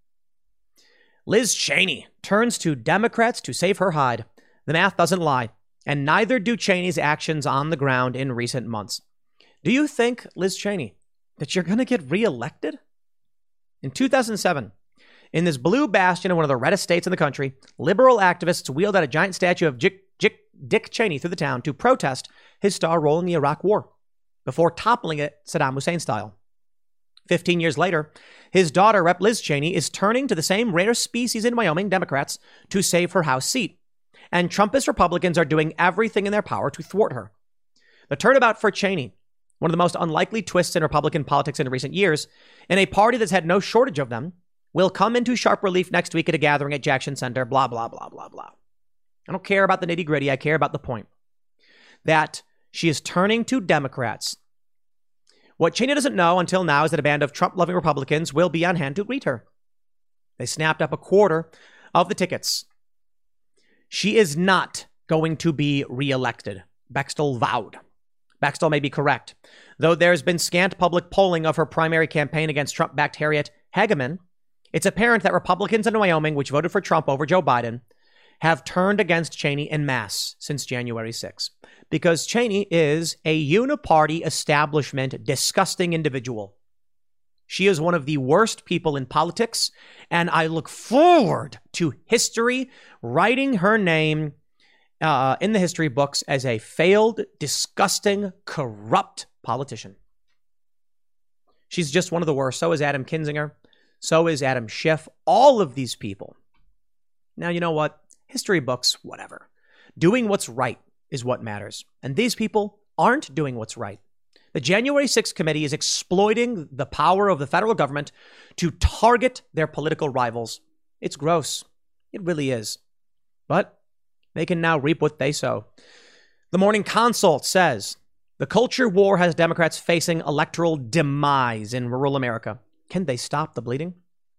Liz Cheney turns to Democrats to save her hide. The math doesn't lie, and neither do Cheney's actions on the ground in recent months. Do you think, Liz Cheney, that you're going to get reelected? In 2007, in this blue bastion in one of the reddest states in the country, liberal activists wheeled out a giant statue of Dick Cheney through the town to protest his star role in the Iraq War, before toppling it Saddam Hussein style. 15 years later, his daughter, Rep. Liz Cheney, is turning to the same rare species in Wyoming, Democrats, to save her House seat. And Trumpist Republicans are doing everything in their power to thwart her. The turnabout for Cheney, one of the most unlikely twists in Republican politics in recent years, in a party that's had no shortage of them, will come into sharp relief next week at a gathering at Jackson Center, blah, blah, blah, blah, blah. I don't care about the nitty gritty. I care about the point that she is turning to Democrats. What Cheney doesn't know until now is that a band of Trump-loving Republicans will be on hand to greet her. They snapped up a quarter of the tickets. She is not going to be reelected. Bextel vowed. Bextel may be correct. Though there's been scant public polling of her primary campaign against Trump-backed Harriet Hageman, it's apparent that Republicans in Wyoming, which voted for Trump over Joe Biden, have turned against Cheney en masse since January 6th. Because Cheney is a uniparty establishment, disgusting individual. She is one of the worst people in politics, and I look forward to history writing her name in the history books as a failed, disgusting, corrupt politician. She's just one of the worst. So is Adam Kinzinger. So is Adam Schiff. All of these people. Now, you know what? History books, whatever. Doing what's right is what matters. And these people aren't doing what's right. The January 6th committee is exploiting the power of the federal government to target their political rivals. It's gross. It really is. But they can now reap what they sow. The Morning Consult says the culture war has Democrats facing electoral demise in rural America. Can they stop the bleeding?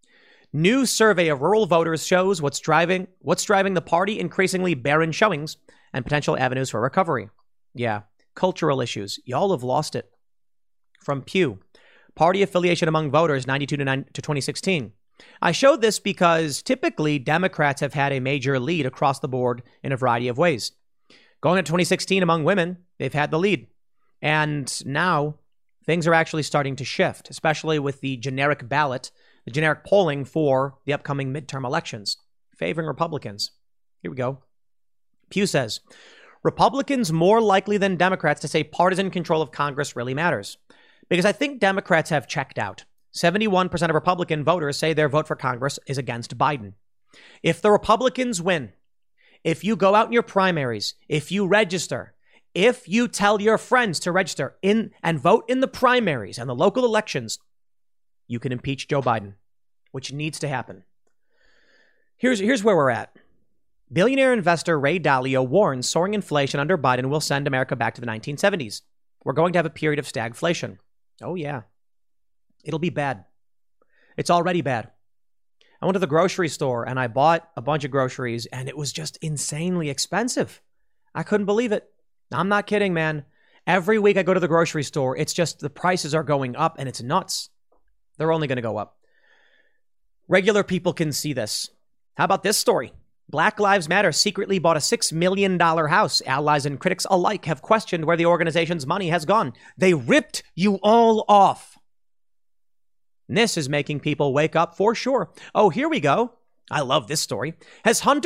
New survey of rural voters shows what's driving the party increasingly barren showings and potential avenues for recovery. Yeah, cultural issues. Y'all have lost it. From Pew, party affiliation among voters 92 to 2016. I showed this because typically Democrats have had a major lead across the board in a variety of ways. Going into 2016 among women, they've had the lead. And now things are actually starting to shift, especially with the generic ballot, the generic polling for the upcoming midterm elections, favoring Republicans. Here we go. Pew says, Republicans more likely than Democrats to say partisan control of Congress really matters. Because I think Democrats have checked out. 71% of Republican voters say their vote for Congress is against Biden. If the Republicans win, if you go out in your primaries, if you register, if you tell your friends to register in and vote in the primaries and the local elections, you can impeach Joe Biden, which needs to happen. Here's where we're at. Billionaire investor Ray Dalio warns soaring inflation under Biden will send America back to the 1970s. We're going to have a period of stagflation. Oh, yeah. It'll be bad. It's already bad. I went to the grocery store and I bought a bunch of groceries and it was just insanely expensive. I couldn't believe it. I'm not kidding, man. Every week I go to the grocery store, it's just the prices are going up and it's nuts. They're only going to go up. Regular people can see this. How about this story? Black Lives Matter secretly bought a $6 million house. Allies and critics alike have questioned where the organization's money has gone. They ripped you all off. And this is making people wake up for sure. Oh, here we go. I love this story. Has Joe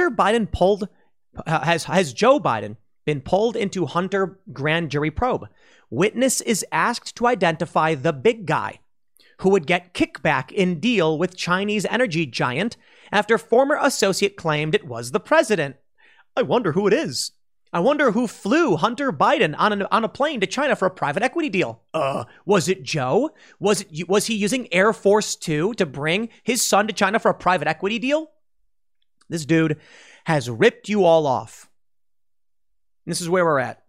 Biden been pulled into Hunter grand jury probe? Witness is asked to identify the big guy who would get kickback in deal with Chinese energy giant after former associate claimed it was the president. I wonder who it is. I wonder who flew Hunter Biden on a plane to China for a private equity deal. Was it Joe? Was he using Air Force Two to bring his son to China for a private equity deal? This dude has ripped you all off. This is where we're at.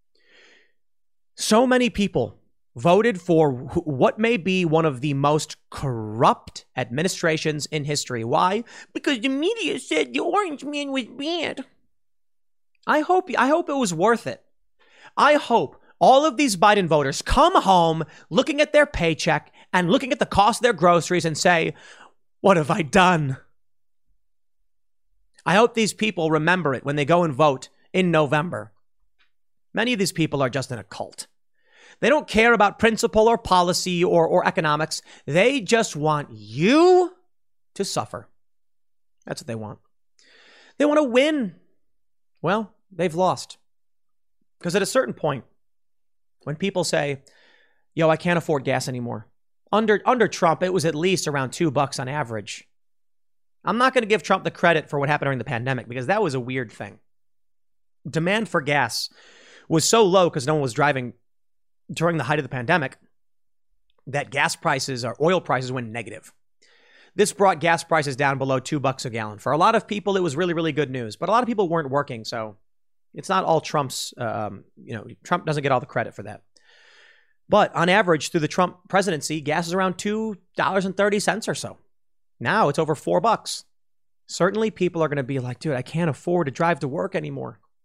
So many people voted for what may be one of the most corrupt administrations in history. Why? Because the media said the orange man was bad. I hope it was worth it. I hope all of these Biden voters come home looking at their paycheck and looking at the cost of their groceries and say, what have I done? I hope these people remember it when they go and vote in November. Many of these people are just in a cult. They don't care about principle or policy or economics. They just want you to suffer. That's what they want. They want to win. Well, they've lost. Because at a certain point, when people say, yo, I can't afford gas anymore. Under Trump, it was at least around $2 on average. I'm not going to give Trump the credit for what happened during the pandemic because that was a weird thing. Demand for gas was so low because no one was driving during the height of the pandemic that gas prices or oil prices went negative. This brought gas prices down below $2 a gallon. For a lot of people, it was really, really good news. But a lot of people weren't working, so it's not all Trump's, Trump doesn't get all the credit for that. But on average, through the Trump presidency, gas is around $2.30 or so. Now it's over $4. Certainly people are going to be like, dude, I can't afford to drive to work anymore.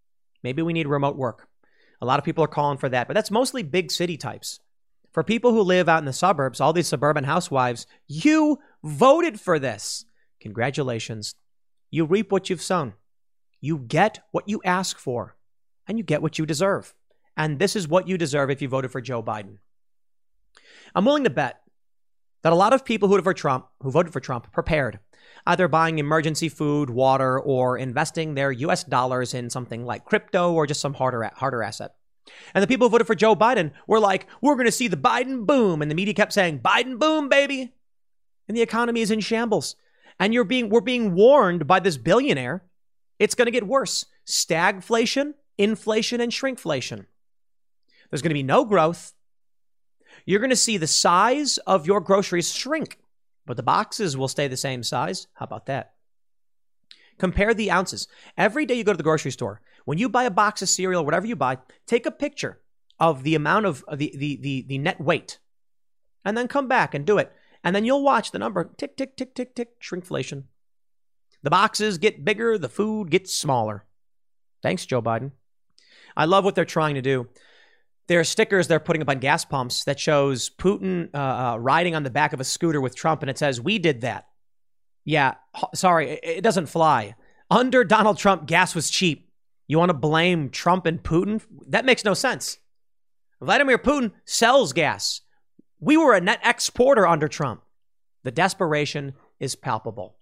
Maybe we need remote work. A lot of people are calling for that, but that's mostly big city types. For people who live out in the suburbs, all these suburban housewives, you voted for this. Congratulations. You reap what you've sown. You get what you ask for, and you get what you deserve. And this is what you deserve if you voted for Joe Biden. I'm willing to bet that a lot of people who voted for Trump prepared, either buying emergency food, water, or investing their US dollars in something like crypto or just some harder asset. And the people who voted for Joe Biden were like, we're going to see the Biden boom. And the media kept saying, Biden boom, baby. And the economy is in shambles. And we're being warned by this billionaire. It's going to get worse. Stagflation, inflation, and shrinkflation. There's going to be no growth. You're going to see the size of your groceries shrink, but the boxes will stay the same size. How about that? Compare the ounces. Every day you go to the grocery store, when you buy a box of cereal, whatever you buy, take a picture of the amount of the net weight, and then come back and do it. And then you'll watch the number tick, tick, tick, tick, tick, shrinkflation. The boxes get bigger, the food gets smaller. Thanks, Joe Biden. I love what they're trying to do. There are stickers they're putting up on gas pumps that shows Putin riding on the back of a scooter with Trump, and it says, we did that. Yeah, sorry, it doesn't fly. Under Donald Trump, gas was cheap. You want to blame Trump and Putin? That makes no sense. Vladimir Putin sells gas. We were a net exporter under Trump. The desperation is palpable.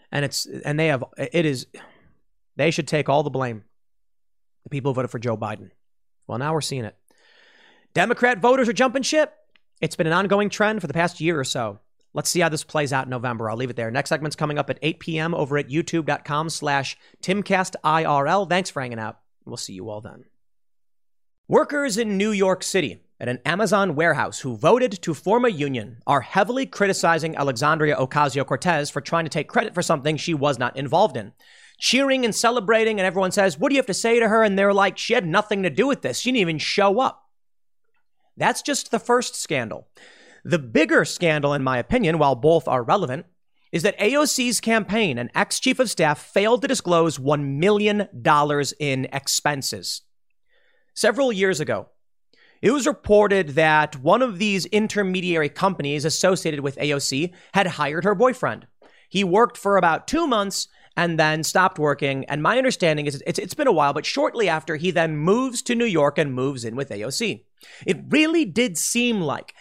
They should take all the blame. The people who voted for Joe Biden. Well, now we're seeing it. Democrat voters are jumping ship. It's been an ongoing trend for the past year or so. Let's see how this plays out in November. I'll leave it there. Next segment's coming up at 8 p.m. over at youtube.com/TimCastIRL. Thanks for hanging out. We'll see you all then. Workers in New York City at an Amazon warehouse who voted to form a union are heavily criticizing Alexandria Ocasio-Cortez for trying to take credit for something she was not involved in. Cheering and celebrating, and everyone says, what do you have to say to her? And they're like, she had nothing to do with this. She didn't even show up. That's just the first scandal. The bigger scandal, in my opinion, while both are relevant, is that AOC's campaign and ex-chief of staff failed to disclose $1 million in expenses. Several years ago, it was reported that one of these intermediary companies associated with AOC had hired her boyfriend. He worked for about 2 months and then stopped working. And my understanding is it's been a while, but shortly after, he then moves to New York and moves in with AOC. It really did seem like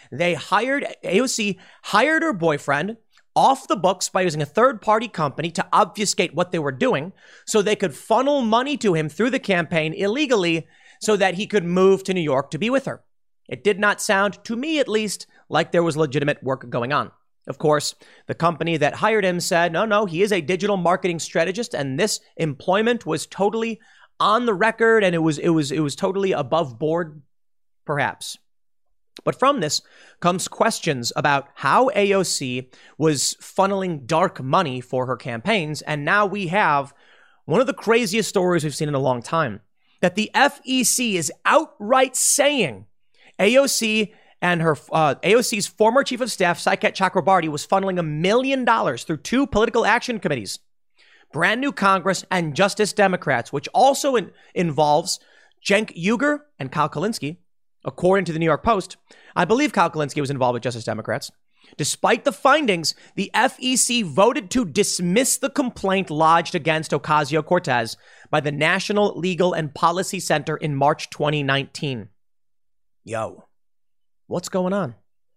AOC hired her boyfriend off the books by using a third-party company to obfuscate what they were doing so they could funnel money to him through the campaign illegally so that he could move to New York to be with her. It did not sound, to me at least, like there was legitimate work going on. Of course, the company that hired him said, no, he is a digital marketing strategist, and this employment was totally on the record, and it was totally above board, perhaps. But from this comes questions about how AOC was funneling dark money for her campaigns, and now we have one of the craziest stories we've seen in a long time, that the FEC is outright saying AOC and her AOC's former chief of staff, Saikat Chakrabarti, was funneling $1 million through 2 political action committees, brand new Congress and Justice Democrats, which also involves Cenk Uygur and Kyle Kulinski. According to the New York Post, I believe Kyle Kulinski was involved with Justice Democrats. Despite the findings, the FEC voted to dismiss the complaint lodged against Ocasio-Cortez by the National Legal and Policy Center in March 2019. Yo. What's going on?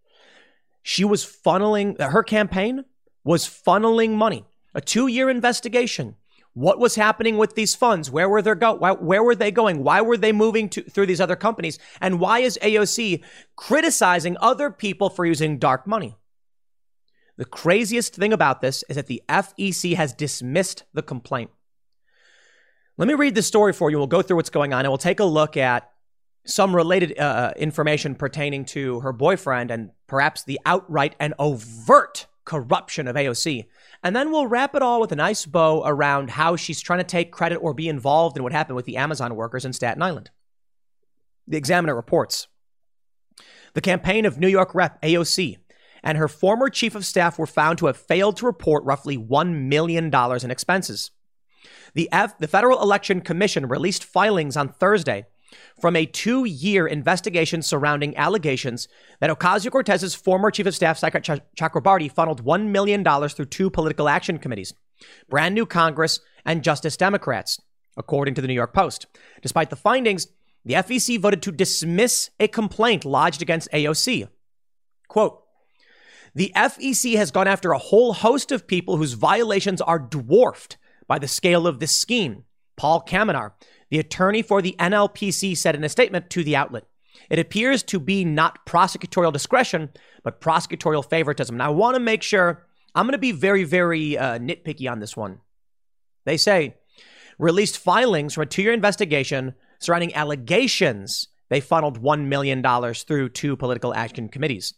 Her campaign was funneling money. A 2-year investigation. What was happening with these funds? Where were they going? Why were they moving through these other companies? And why is AOC criticizing other people for using dark money? The craziest thing about this is that the FEC has dismissed the complaint. Let me read the story for you. We'll go through what's going on, and we'll take a look at some related information pertaining to her boyfriend and perhaps the outright and overt corruption of AOC. And then we'll wrap it all with a nice bow around how she's trying to take credit or be involved in what happened with the Amazon workers in Staten Island. The Examiner reports, the campaign of New York Rep. AOC and her former chief of staff were found to have failed to report roughly $1 million in expenses. The Federal Election Commission released filings on Thursday from a 2-year investigation surrounding allegations that Ocasio-Cortez's former chief of staff, Saket Chakrabarti, funneled $1 million through 2 political action committees, Brand New Congress and Justice Democrats, according to the New York Post. Despite the findings, the FEC voted to dismiss a complaint lodged against AOC. Quote, the FEC has gone after a whole host of people whose violations are dwarfed by the scale of this scheme, Paul Kamenar, the attorney for the NLPC, said in a statement to the outlet. It appears to be not prosecutorial discretion, but prosecutorial favoritism. Now, I want to make sure, I'm going to be very, very nitpicky on this one. They say, released filings from a 2-year investigation surrounding allegations they funneled $1 million through 2 political action committees,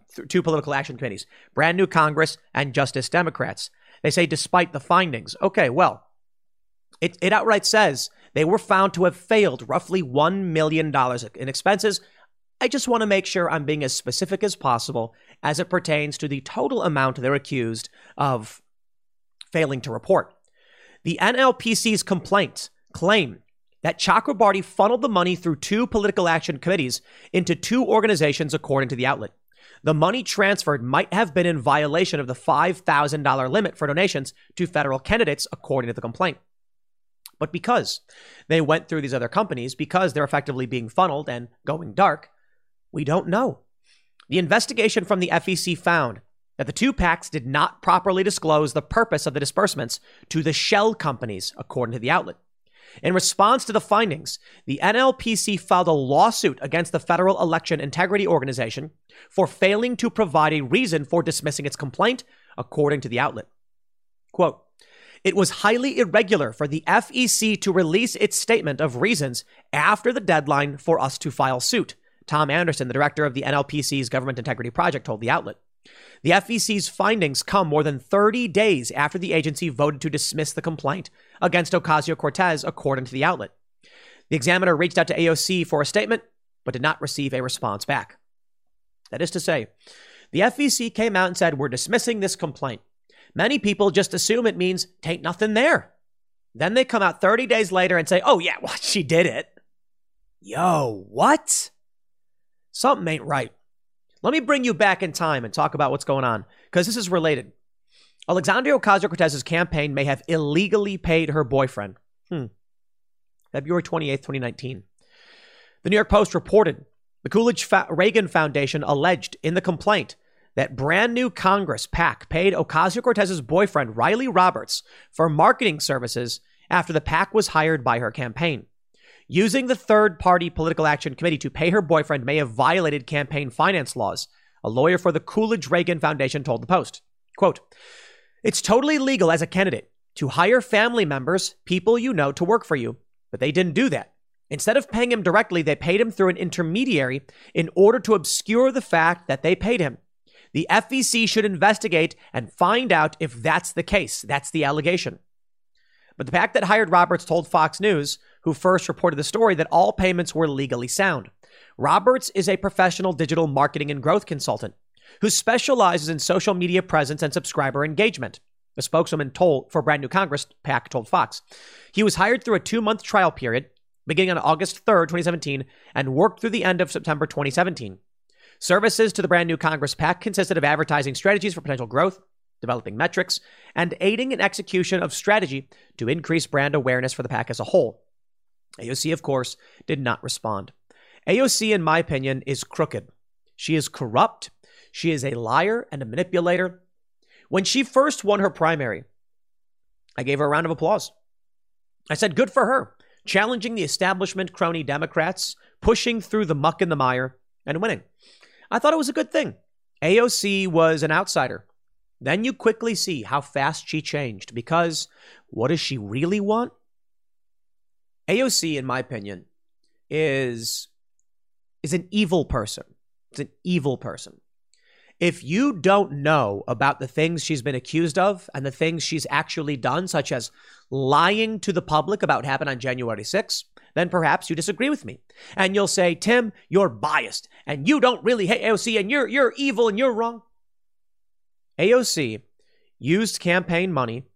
Brand New Congress and Justice Democrats. They say despite the findings. Okay, well, it outright says they were found to have failed roughly $1 million in expenses. I just want to make sure I'm being as specific as possible as it pertains to the total amount they're accused of failing to report. The NLPC's complaints claim that Chakrabarti funneled the money through 2 political action committees into 2 organizations, according to the outlet. The money transferred might have been in violation of the $5,000 limit for donations to federal candidates, according to the complaint. But because they went through these other companies, because they're effectively being funneled and going dark, we don't know. The investigation from the FEC found that the 2 PACs did not properly disclose the purpose of the disbursements to the shell companies, according to the outlet. In response to the findings, the NLPC filed a lawsuit against the Federal Election Integrity Organization for failing to provide a reason for dismissing its complaint, according to the outlet. Quote, it was highly irregular for the FEC to release its statement of reasons after the deadline for us to file suit, Tom Anderson, the director of the NLPC's Government Integrity Project, told the outlet. The FEC's findings come more than 30 days after the agency voted to dismiss the complaint against Ocasio-Cortez, according to the outlet. The Examiner reached out to AOC for a statement, but did not receive a response back. That is to say, the FEC came out and said, we're dismissing this complaint. Many people just assume it means tain't nothing there. Then they come out 30 days later and say, oh yeah, well, she did it. Yo, what? Something ain't right. Let me bring you back in time and talk about what's going on, because this is related. Alexandria Ocasio-Cortez's campaign may have illegally paid her boyfriend. February 28th, 2019. The New York Post reported the Coolidge-Reagan Foundation alleged in the complaint that Brand New Congress PAC paid Ocasio-Cortez's boyfriend, Riley Roberts, for marketing services after the PAC was hired by her campaign. Using the third-party political action committee to pay her boyfriend may have violated campaign finance laws, a lawyer for the Coolidge-Reagan Foundation told the Post. Quote, it's totally legal as a candidate to hire family members, people you know, to work for you, but they didn't do that. Instead of paying him directly, they paid him through an intermediary in order to obscure the fact that they paid him. The FEC should investigate and find out if that's the case. That's the allegation. But the PAC that hired Roberts told Fox News, who first reported the story, that all payments were legally sound. Roberts is a professional digital marketing and growth consultant who specializes in social media presence and subscriber engagement. A spokeswoman for Brand New Congress PAC told Fox. He was hired through a 2-month trial period beginning on August 3rd, 2017, and worked through the end of September 2017. Services to the Brand New Congress PAC consisted of advertising strategies for potential growth, developing metrics, and aiding in execution of strategy to increase brand awareness for the PAC as a whole. AOC, of course, did not respond. AOC, in my opinion, is crooked. She is corrupt. She is a liar and a manipulator. When she first won her primary, I gave her a round of applause. I said, good for her, challenging the establishment crony Democrats, pushing through the muck and the mire, and winning. I thought it was a good thing. AOC was an outsider. Then you quickly see how fast she changed, because what does she really want? AOC, in my opinion, is an evil person. It's an evil person. If you don't know about the things she's been accused of and the things she's actually done, such as lying to the public about what happened on January 6th, then perhaps you disagree with me. And you'll say, Tim, you're biased and you don't really hate AOC and you're evil and you're wrong. AOC used campaign money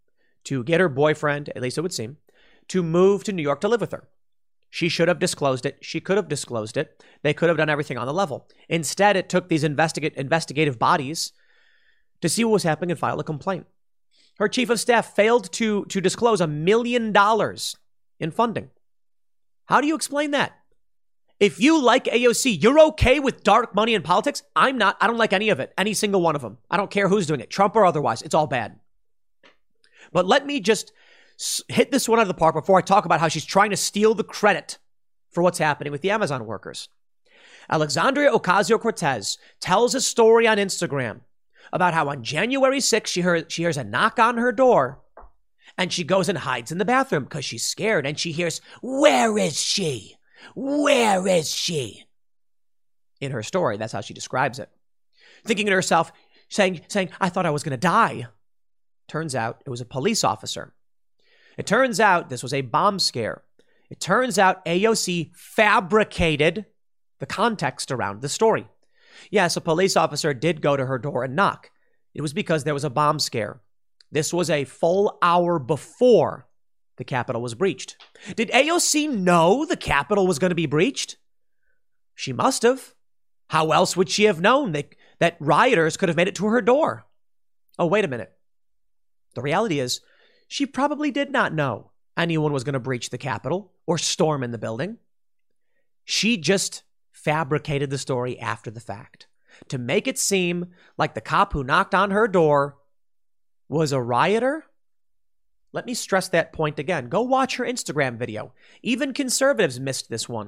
to get her boyfriend, at least it would seem, to move to New York to live with her. She should have disclosed it. She could have disclosed it. They could have done everything on the level. Instead, it took these investigative bodies to see what was happening and file a complaint. Her chief of staff failed to disclose $1 million in funding. How do you explain that? If you like AOC, you're okay with dark money in politics? I'm not. I don't like any of it. Any single one of them. I don't care who's doing it, Trump or otherwise. It's all bad. But let me just hit this one out of the park before I talk about how she's trying to steal the credit for what's happening with the Amazon workers. Alexandria Ocasio-Cortez tells a story on Instagram about how on January 6th, she hears a knock on her door and she goes and hides in the bathroom because she's scared and she hears, "Where is she? Where is she?" In her story, that's how she describes it. Thinking to herself, saying, "I thought I was going to die." Turns out it was a police officer. It turns out this was a bomb scare. It turns out AOC fabricated the context around the story. Yes, a police officer did go to her door and knock. It was because there was a bomb scare. This was a full hour before the Capitol was breached. Did AOC know the Capitol was going to be breached? She must have. How else would she have known that rioters could have made it to her door? Oh, wait a minute. The reality is, she probably did not know anyone was going to breach the Capitol or storm in the building. She just fabricated the story after the fact to make it seem like the cop who knocked on her door was a rioter. Let me stress that point again. Go watch her Instagram video. Even conservatives missed this one.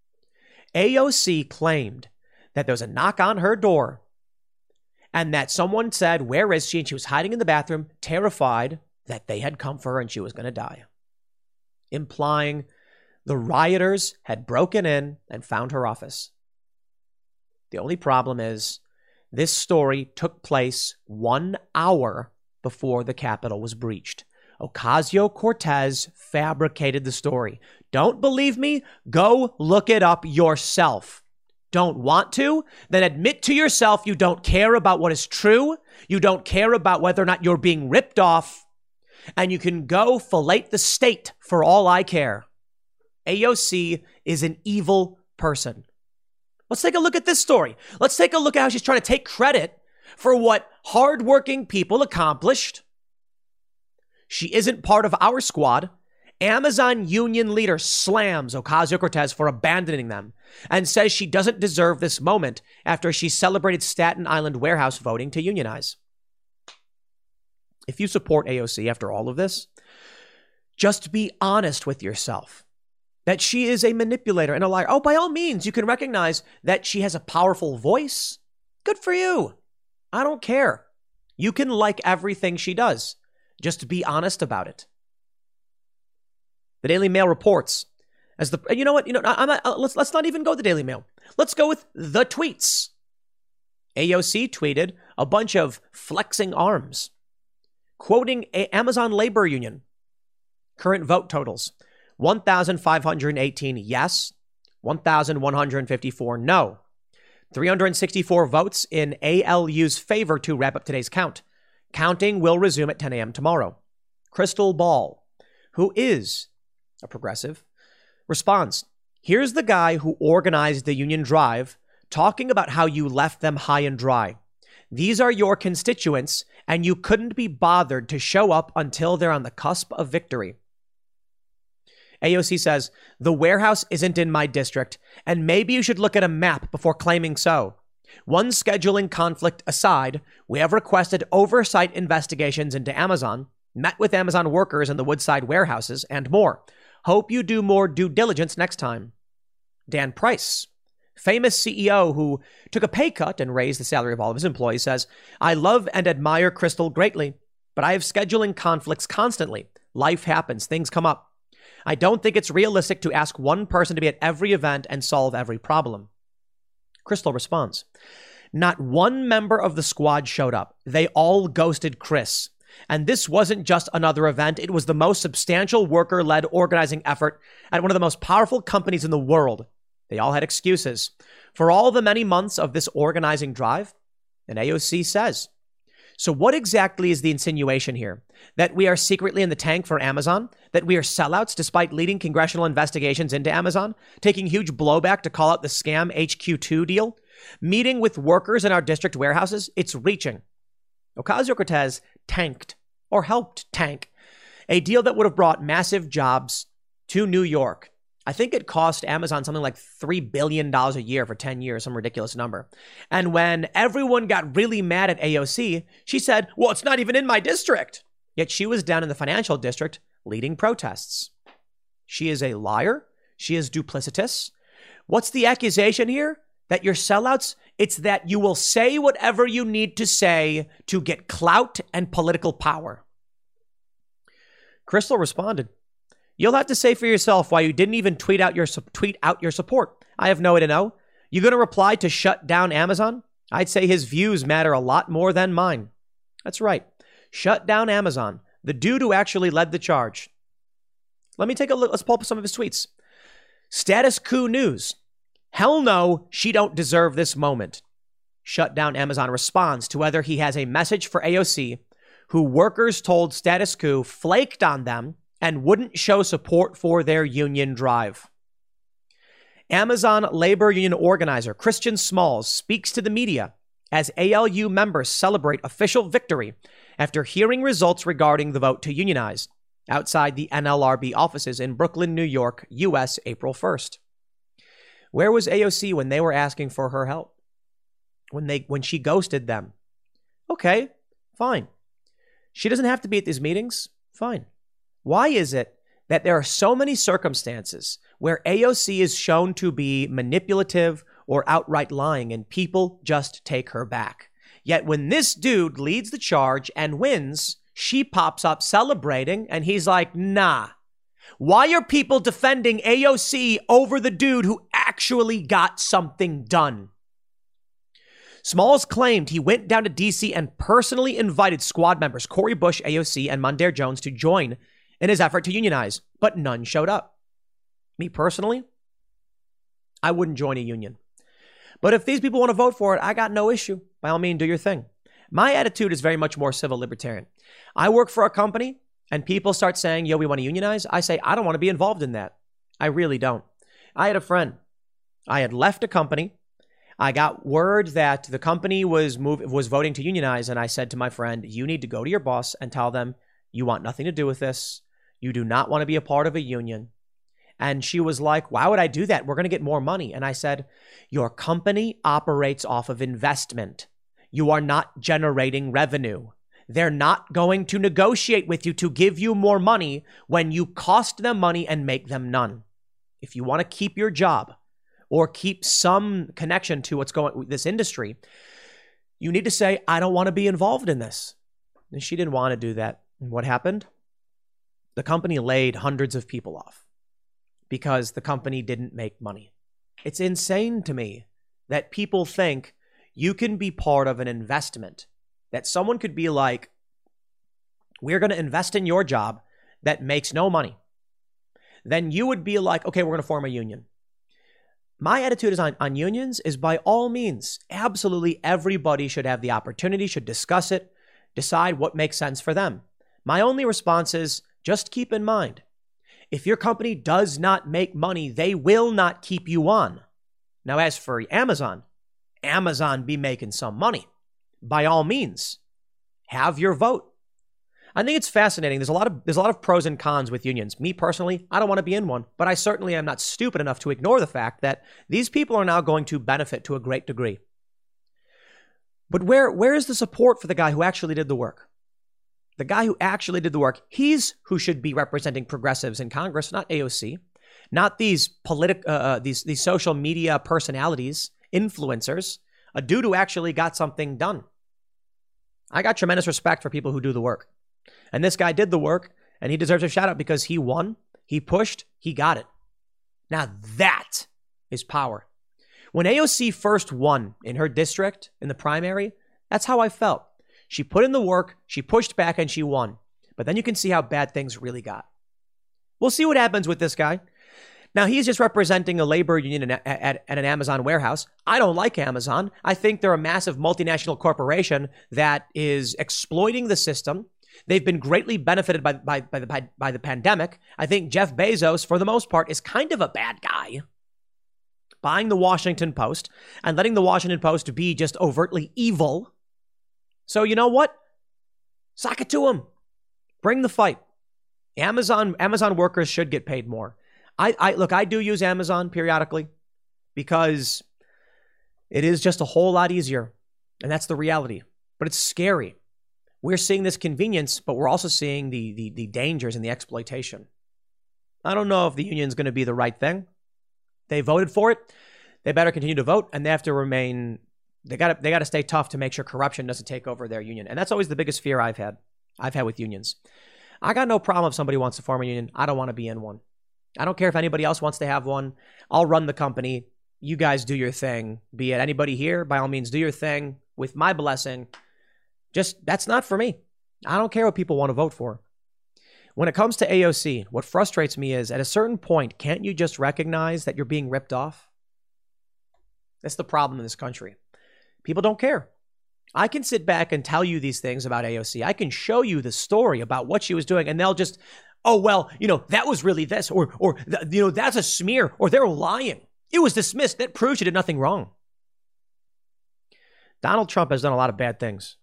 AOC claimed that there was a knock on her door and that someone said, "Where is she?" And she was hiding in the bathroom, terrified that they had come for her and she was going to die, implying the rioters had broken in and found her office. The only problem is this story took place 1 hour before the Capitol was breached. Ocasio-Cortez fabricated the story. Don't believe me? Go look it up yourself. Don't want to? Then admit to yourself you don't care about what is true. You don't care about whether or not you're being ripped off. And you can go fillet the state for all I care. AOC is an evil person. Let's take a look at this story. Let's take a look at how she's trying to take credit for what hardworking people accomplished. She isn't part of our squad. Amazon union leader slams Ocasio-Cortez for abandoning them and says she doesn't deserve this moment after she celebrated Staten Island warehouse voting to unionize. If you support AOC after all of this, just be honest with yourself that she is a manipulator and a liar. Oh, by all means, you can recognize that she has a powerful voice. Good for you. I don't care. You can like everything she does. Just be honest about it. The Daily Mail reports as the, you know what? Let's not even go with the Daily Mail. Let's go with the tweets. AOC tweeted a bunch of flexing arms, quoting Amazon labor union. Current vote totals: 1,518 yes, 1,154 no. 364 votes in ALU's favor to wrap up today's count. Counting will resume at 10 a.m. tomorrow. Crystal Ball, who is a progressive, responds, "Here's the guy who organized the union drive talking about how you left them high and dry. These are your constituents, and you couldn't be bothered to show up until they're on the cusp of victory." AOC says, "The warehouse isn't in my district, and maybe you should look at a map before claiming so. One scheduling conflict aside, we have requested oversight investigations into Amazon, met with Amazon workers in the Woodside warehouses, and more. Hope you do more due diligence next time." Dan Price, famous CEO who took a pay cut and raised the salary of all of his employees, says, "I love and admire Crystal greatly, but I have scheduling conflicts constantly. Life happens. Things come up. I don't think it's realistic to ask one person to be at every event and solve every problem." Crystal responds, "Not one member of the squad showed up. They all ghosted Chris. And this wasn't just another event. It was the most substantial worker-led organizing effort at one of the most powerful companies in the world. They all had excuses for all the many months of this organizing drive." And AOC says, So what exactly is the insinuation here? That we are secretly in the tank for Amazon? That we are sellouts despite leading congressional investigations into Amazon? Taking huge blowback to call out the scam HQ2 deal? Meeting with workers in our district warehouses? It's reaching. Ocasio-Cortez tanked, or helped tank, a deal that would have brought massive jobs to New York. I think it cost Amazon something like $3 billion a year for 10 years, some ridiculous number. And when everyone got really mad at AOC, she said, well, it's not even in my district. Yet she was down in the financial district leading protests. She is a liar. She is duplicitous. What's the accusation here? That you're sellouts? It's that you will say whatever you need to say to get clout and political power. Crystal responded, you'll have to say for yourself why you didn't even tweet out your support. I have no way to know. You going to reply to shut down Amazon? I'd say his views matter a lot more than mine. That's right. Shut down Amazon. The dude who actually led the charge. Let me take a look. Let's pull up some of his tweets. Status Coup News. Hell no, she don't deserve this moment. Shut down Amazon responds to whether he has a message for AOC, who workers told Status Coup flaked on them and wouldn't show support for their union drive. Amazon labor union organizer Christian Smalls speaks to the media as ALU members celebrate official victory after hearing results regarding the vote to unionize outside the NLRB offices in Brooklyn, New York, U.S., April 1st. Where was AOC when they were asking for her help? When she ghosted them? Okay, fine. She doesn't have to be at these meetings? Fine. Why is it that there are so many circumstances where AOC is shown to be manipulative or outright lying and people just take her back? Yet when this dude leads the charge and wins, she pops up celebrating and he's like, nah. Why are people defending AOC over the dude who actually got something done? Smalls claimed he went down to D.C. and personally invited squad members Cori Bush, AOC, and Mondaire Jones to join in his effort to unionize, but none showed up. Me personally, I wouldn't join a union. But if these people want to vote for it, I got no issue. By all means, do your thing. My attitude is very much more civil libertarian. I work for a company and people start saying, yo, we want to unionize. I say, I don't want to be involved in that. I really don't. I had a friend. I had left a company. I got word that the company was voting to unionize. And I said to my friend, you need to go to your boss and tell them you want nothing to do with this. You do not want to be a part of a union. And she was like, why would I do that? We're going to get more money. And I said, your company operates off of investment. You are not generating revenue. They're not going to negotiate with you to give you more money when you cost them money and make them none. If you want to keep your job or keep some connection to what's going with this industry, you need to say, I don't want to be involved in this. And she didn't want to do that. And what happened? The company laid hundreds of people off because the company didn't make money. It's insane to me that people think you can be part of an investment, that someone could be like, we're going to invest in your job that makes no money. Then you would be like, okay, we're going to form a union. My attitude is on unions is by all means, absolutely everybody should have the opportunity, should discuss it, decide what makes sense for them. My only response is just keep in mind, if your company does not make money, they will not keep you on. Now, as for Amazon be making some money. By all means, have your vote. I think it's fascinating. There's a lot of pros and cons with unions. Me personally, I don't want to be in one, but I certainly am not stupid enough to ignore the fact that these people are now going to benefit to a great degree. But where is the support for the guy who actually did the work? The guy who actually did the work, he's who should be representing progressives in Congress, not AOC, not these these social media personalities, influencers, a dude who actually got something done. I got tremendous respect for people who do the work. And this guy did the work, and he deserves a shout out because he won, he pushed, he got it. Now that is power. When AOC first won in her district in the primary, that's how I felt. She put in the work, she pushed back, and she won. But then you can see how bad things really got. We'll see what happens with this guy. Now, he's just representing a labor union at an Amazon warehouse. I don't like Amazon. I think they're a massive multinational corporation that is exploiting the system. They've been greatly benefited by the pandemic. I think Jeff Bezos, for the most part, is kind of a bad guy. Buying the Washington Post and letting the Washington Post be just overtly evil. So you know what? Sock it to him. Bring the fight. Amazon workers should get paid more. I do use Amazon periodically because it is just a whole lot easier. And that's the reality. But it's scary. We're seeing this convenience, but we're also seeing the dangers and the exploitation. I don't know if the union's going to be the right thing. They voted for it. They better continue to vote, and they have to remain. They got to stay tough to make sure corruption doesn't take over their union. And that's always the biggest fear I've had with unions. I got no problem if somebody wants to form a union. I don't want to be in one. I don't care if anybody else wants to have one. I'll run the company. You guys do your thing. Be it anybody here, by all means, do your thing with my blessing. Just, that's not for me. I don't care what people want to vote for. When it comes to AOC, what frustrates me is at a certain point, can't you just recognize that you're being ripped off? That's the problem in this country. People don't care. I can sit back and tell you these things about AOC. I can show you the story about what she was doing, and they'll just, oh, well, that was really this, or that's a smear, or they're lying. It was dismissed. That proves she did nothing wrong. Donald Trump has done a lot of bad things.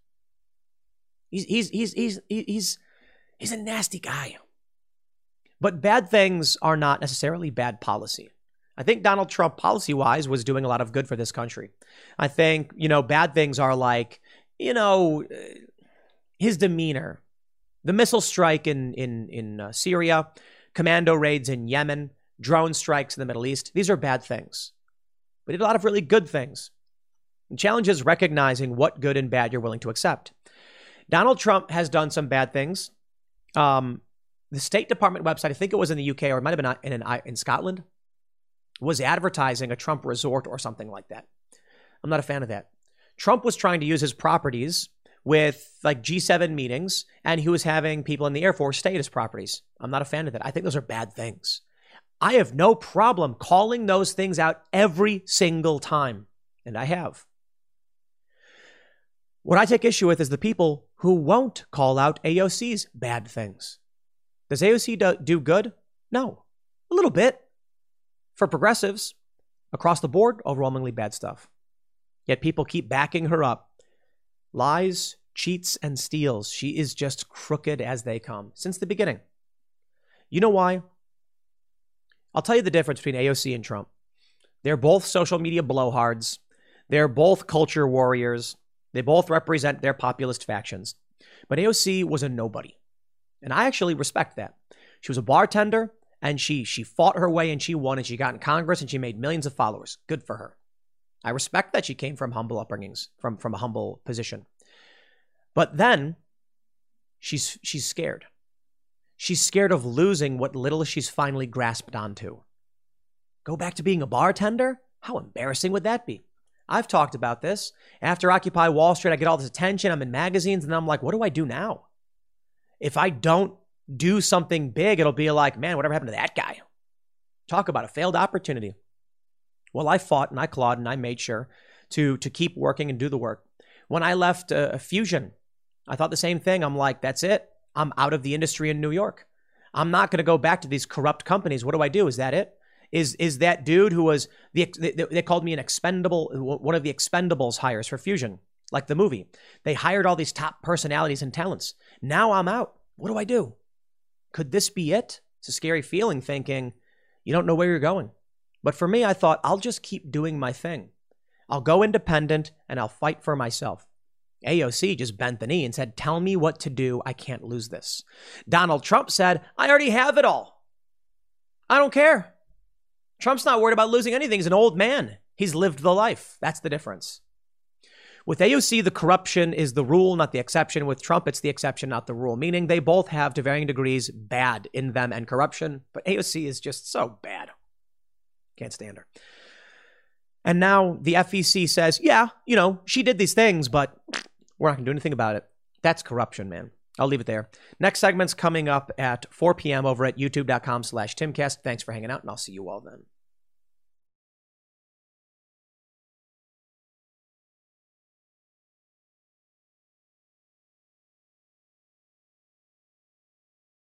He's a nasty guy. But bad things are not necessarily bad policy. I think Donald Trump, policy-wise, was doing a lot of good for this country. I think, bad things are like, his demeanor, the missile strike in Syria, commando raids in Yemen, drone strikes in the Middle East. These are bad things. But he did a lot of really good things. The challenge is recognizing what good and bad you're willing to accept. Donald Trump has done some bad things. The State Department website, I think it was in the UK or it might have been in Scotland, was advertising a Trump resort or something like that. I'm not a fan of that. Trump was trying to use his properties with like G7 meetings, and he was having people in the Air Force stay at his properties. I'm not a fan of that. I think those are bad things. I have no problem calling those things out every single time, and I have. What I take issue with is the people who won't call out AOC's bad things. Does AOC do good? No. A little bit. For progressives, across the board, overwhelmingly bad stuff. Yet people keep backing her up. Lies, cheats, and steals. She is just crooked as they come since the beginning. You know why? I'll tell you the difference between AOC and Trump. They're both social media blowhards. They're both culture warriors. They both represent their populist factions. But AOC was a nobody. And I actually respect that. She was a bartender, and she fought her way, and she won, and she got in Congress, and she made millions of followers. Good for her. I respect that she came from humble upbringings, from a humble position. But then she's scared. She's scared of losing what little she's finally grasped onto. Go back to being a bartender? How embarrassing would that be? I've talked about this. After Occupy Wall Street, I get all this attention. I'm in magazines, and I'm like, what do I do now? If I don't do something big, it'll be like, man, whatever happened to that guy? Talk about a failed opportunity. Well, I fought and I clawed and I made sure to keep working and do the work. When I left Fusion, I thought the same thing. I'm like, that's it. I'm out of the industry in New York. I'm not going to go back to these corrupt companies. What do I do? Is that it? Is that dude who was, they called me an expendable, one of the Expendables hires for Fusion, like the movie. They hired all these top personalities and talents. Now I'm out. What do I do? Could this be it? It's a scary feeling thinking you don't know where you're going. But for me, I thought I'll just keep doing my thing. I'll go independent and I'll fight for myself. AOC just bent the knee and said, tell me what to do. I can't lose this. Donald Trump said, I already have it all. I don't care. Trump's not worried about losing anything. He's an old man. He's lived the life. That's the difference. With AOC, the corruption is the rule, not the exception. With Trump, it's the exception, not the rule. Meaning they both have, to varying degrees, bad in them and corruption. But AOC is just so bad. Can't stand her. And now the FEC says, yeah, she did these things, but we're not going to do anything about it. That's corruption, man. I'll leave it there. Next segment's coming up at 4 p.m. over at youtube.com/Timcast. Thanks for hanging out, and I'll see you all then.